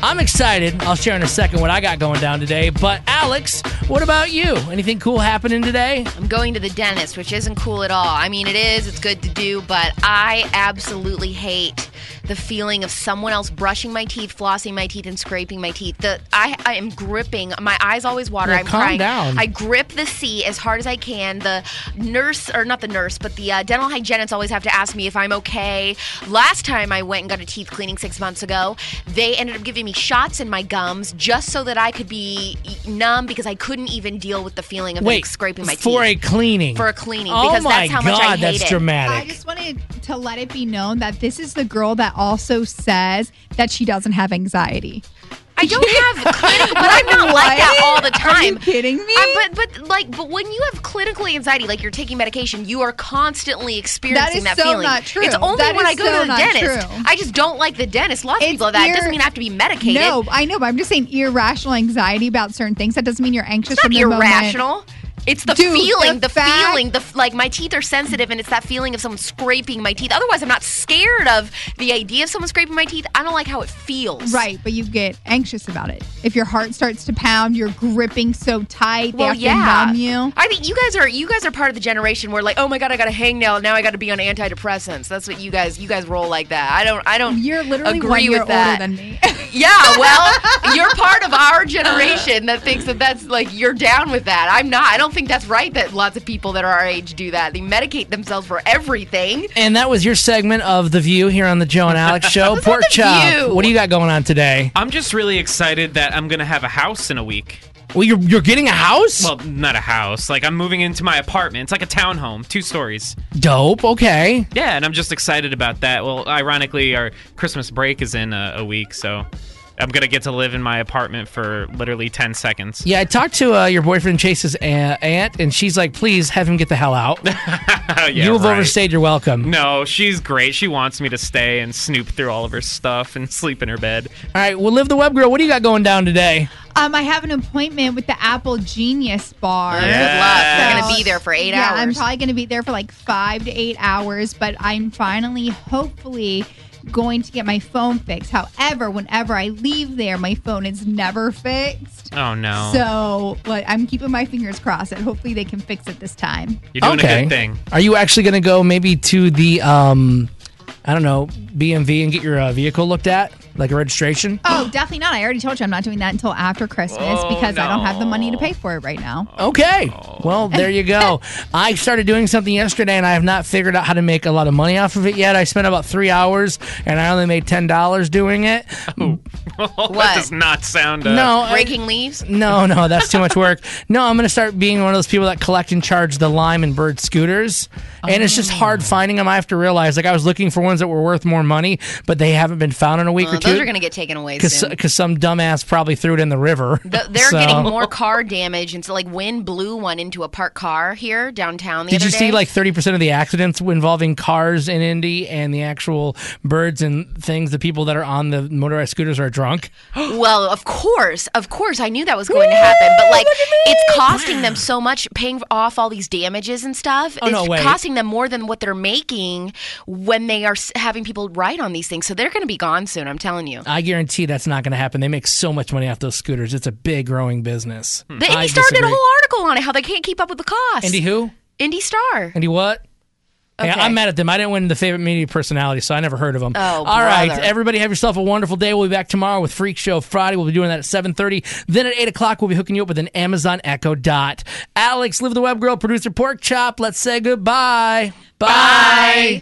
I'm excited. I'll share in a second what I got going down today. But Alex, what about you? Anything cool happening today? I'm going to the dentist, which isn't cool at all. I mean, it is. It's good to do, but I absolutely hate the feeling of someone else brushing my teeth, flossing my teeth, and scraping my teeth. The I, I am gripping. My eyes always water. Yeah, I'm calm crying. down. I grip the seat as hard as I can. The nurse, or not the nurse, but the uh, dental hygienists always have to ask me if I'm okay. Last time I went and got a teeth cleaning six months ago, they ended up giving me shots in my gums just so that I could be numb because I couldn't even deal with the feeling of Wait, them scraping my teeth. for a cleaning. For a cleaning. Oh because my that's how God, much I hate that's it. dramatic. I just wanted to let it be known that this is the girl that also says that she doesn't have anxiety. I don't have clinical, but I'm not like that all the time. Are you kidding me? I, but but like but when you have clinical anxiety, like you're taking medication, you are constantly experiencing That that, is so feeling. not true. It's only That when is I go so to the not dentist. true. I just don't like the dentist. Lots of people have that. It doesn't mean I have to be medicated. No, I know, but I'm just saying irrational anxiety about certain things. That doesn't mean you're anxious It's from not the moment. irrational. It's the Dude, feeling, the the, fact- feeling, the f- like my teeth are sensitive, and it's that feeling of someone scraping my teeth. Otherwise, I'm not scared of the idea of someone scraping my teeth. I don't like how it feels. Right, but you get anxious about it. If your heart starts to pound, you're gripping so tight, they Well, have yeah. to numb you. I think you guys are you guys are part of the generation where like, oh my god, I got a hangnail. Now I got to be on antidepressants. That's what you guys you guys roll like that. I don't I don't. You're literally agree one year with that. older than me. Yeah, well, you're part of our generation that thinks that that's like you're down with that. I'm not. I don't think that's right that lots of people that are our age do that. They medicate themselves for everything. And that was your segment of The View here on the Joe and Alex Show. Pork The chop. View. What do you got going on today? I'm just really excited that I'm going to have a house in a week. Well, you're, you're getting a house? Well, not a house. Like, I'm moving into my apartment. It's like a townhome, two stories. Dope. Okay. Yeah, and I'm just excited about that. Well, ironically, our Christmas break is in a, a week, so I'm going to get to live in my apartment for literally ten seconds. Yeah, I talked to uh, your boyfriend Chase's a- aunt, and she's like, please have him get the hell out. yeah, you have right. overstayed your welcome. No, she's great. She wants me to stay and snoop through all of her stuff and sleep in her bed. All right, well, Live the Web Girl, what do you got going down today? Um, I have an appointment with the Apple Genius Bar. Good luck. You're going to be there for eight yeah, hours. I'm probably going to be there for like five to eight hours, but I'm finally, hopefully, going to get my phone fixed. However, whenever I leave there, my phone is never fixed. Oh, no. So, but I'm keeping my fingers crossed that hopefully they can fix it this time. You're doing okay. a good thing. Are you actually going to go maybe to the, um, I don't know, B M V and get your uh, vehicle looked at? Like a registration? Oh, definitely not. I already told you I'm not doing that until after Christmas Oh, because I don't have the no. money to pay for it right now. Okay. Well, there you go. I started doing something yesterday, and I have not figured out how to make a lot of money off of it yet. I spent about three hours, and I only made ten dollars doing it. That does not sound... Uh, No, I- Breaking leaves? No, no, that's too much work. No, I'm going to start being one of those people that collect and charge the Lime and Bird scooters. And it's just hard finding them. I have to realize, like, I was looking for ones that were worth more money, but they haven't been found in a week Well, or two. those are going to get taken away soon. Because some dumbass probably threw it in the river. The, they're So- getting more car damage, and so like wind blew one into a parked car here downtown the Did other you day. see like thirty percent of the accidents involving cars in Indy and the actual birds and things, the people that are on the motorized scooters are drunk? Well, of course, of course, I knew that was going to happen, but like it's costing them so much, paying off all these damages and stuff. Oh, it's no, wait. costing them more than what they're making when they are s- having people ride on these things. So they're going to be gone soon. I'm telling you. I guarantee that's not going to happen. They make so much money off those scooters. It's a big growing business. The I Indy Star did a disagree. whole article on it, how they can't keep up with the cost. Indy who? Indy Star. Indy what? Hey, Okay. I'm mad at them. I didn't win the favorite media personality, so I never heard of them. Oh, All right, brother. everybody have yourself a wonderful day. We'll be back tomorrow with Freak Show Friday. We'll be doing that at seven thirty. Then at eight o'clock, we'll be hooking you up with an Amazon Echo Dot. Alex, Live the Web Girl, producer Pork Chop, let's say goodbye. Bye.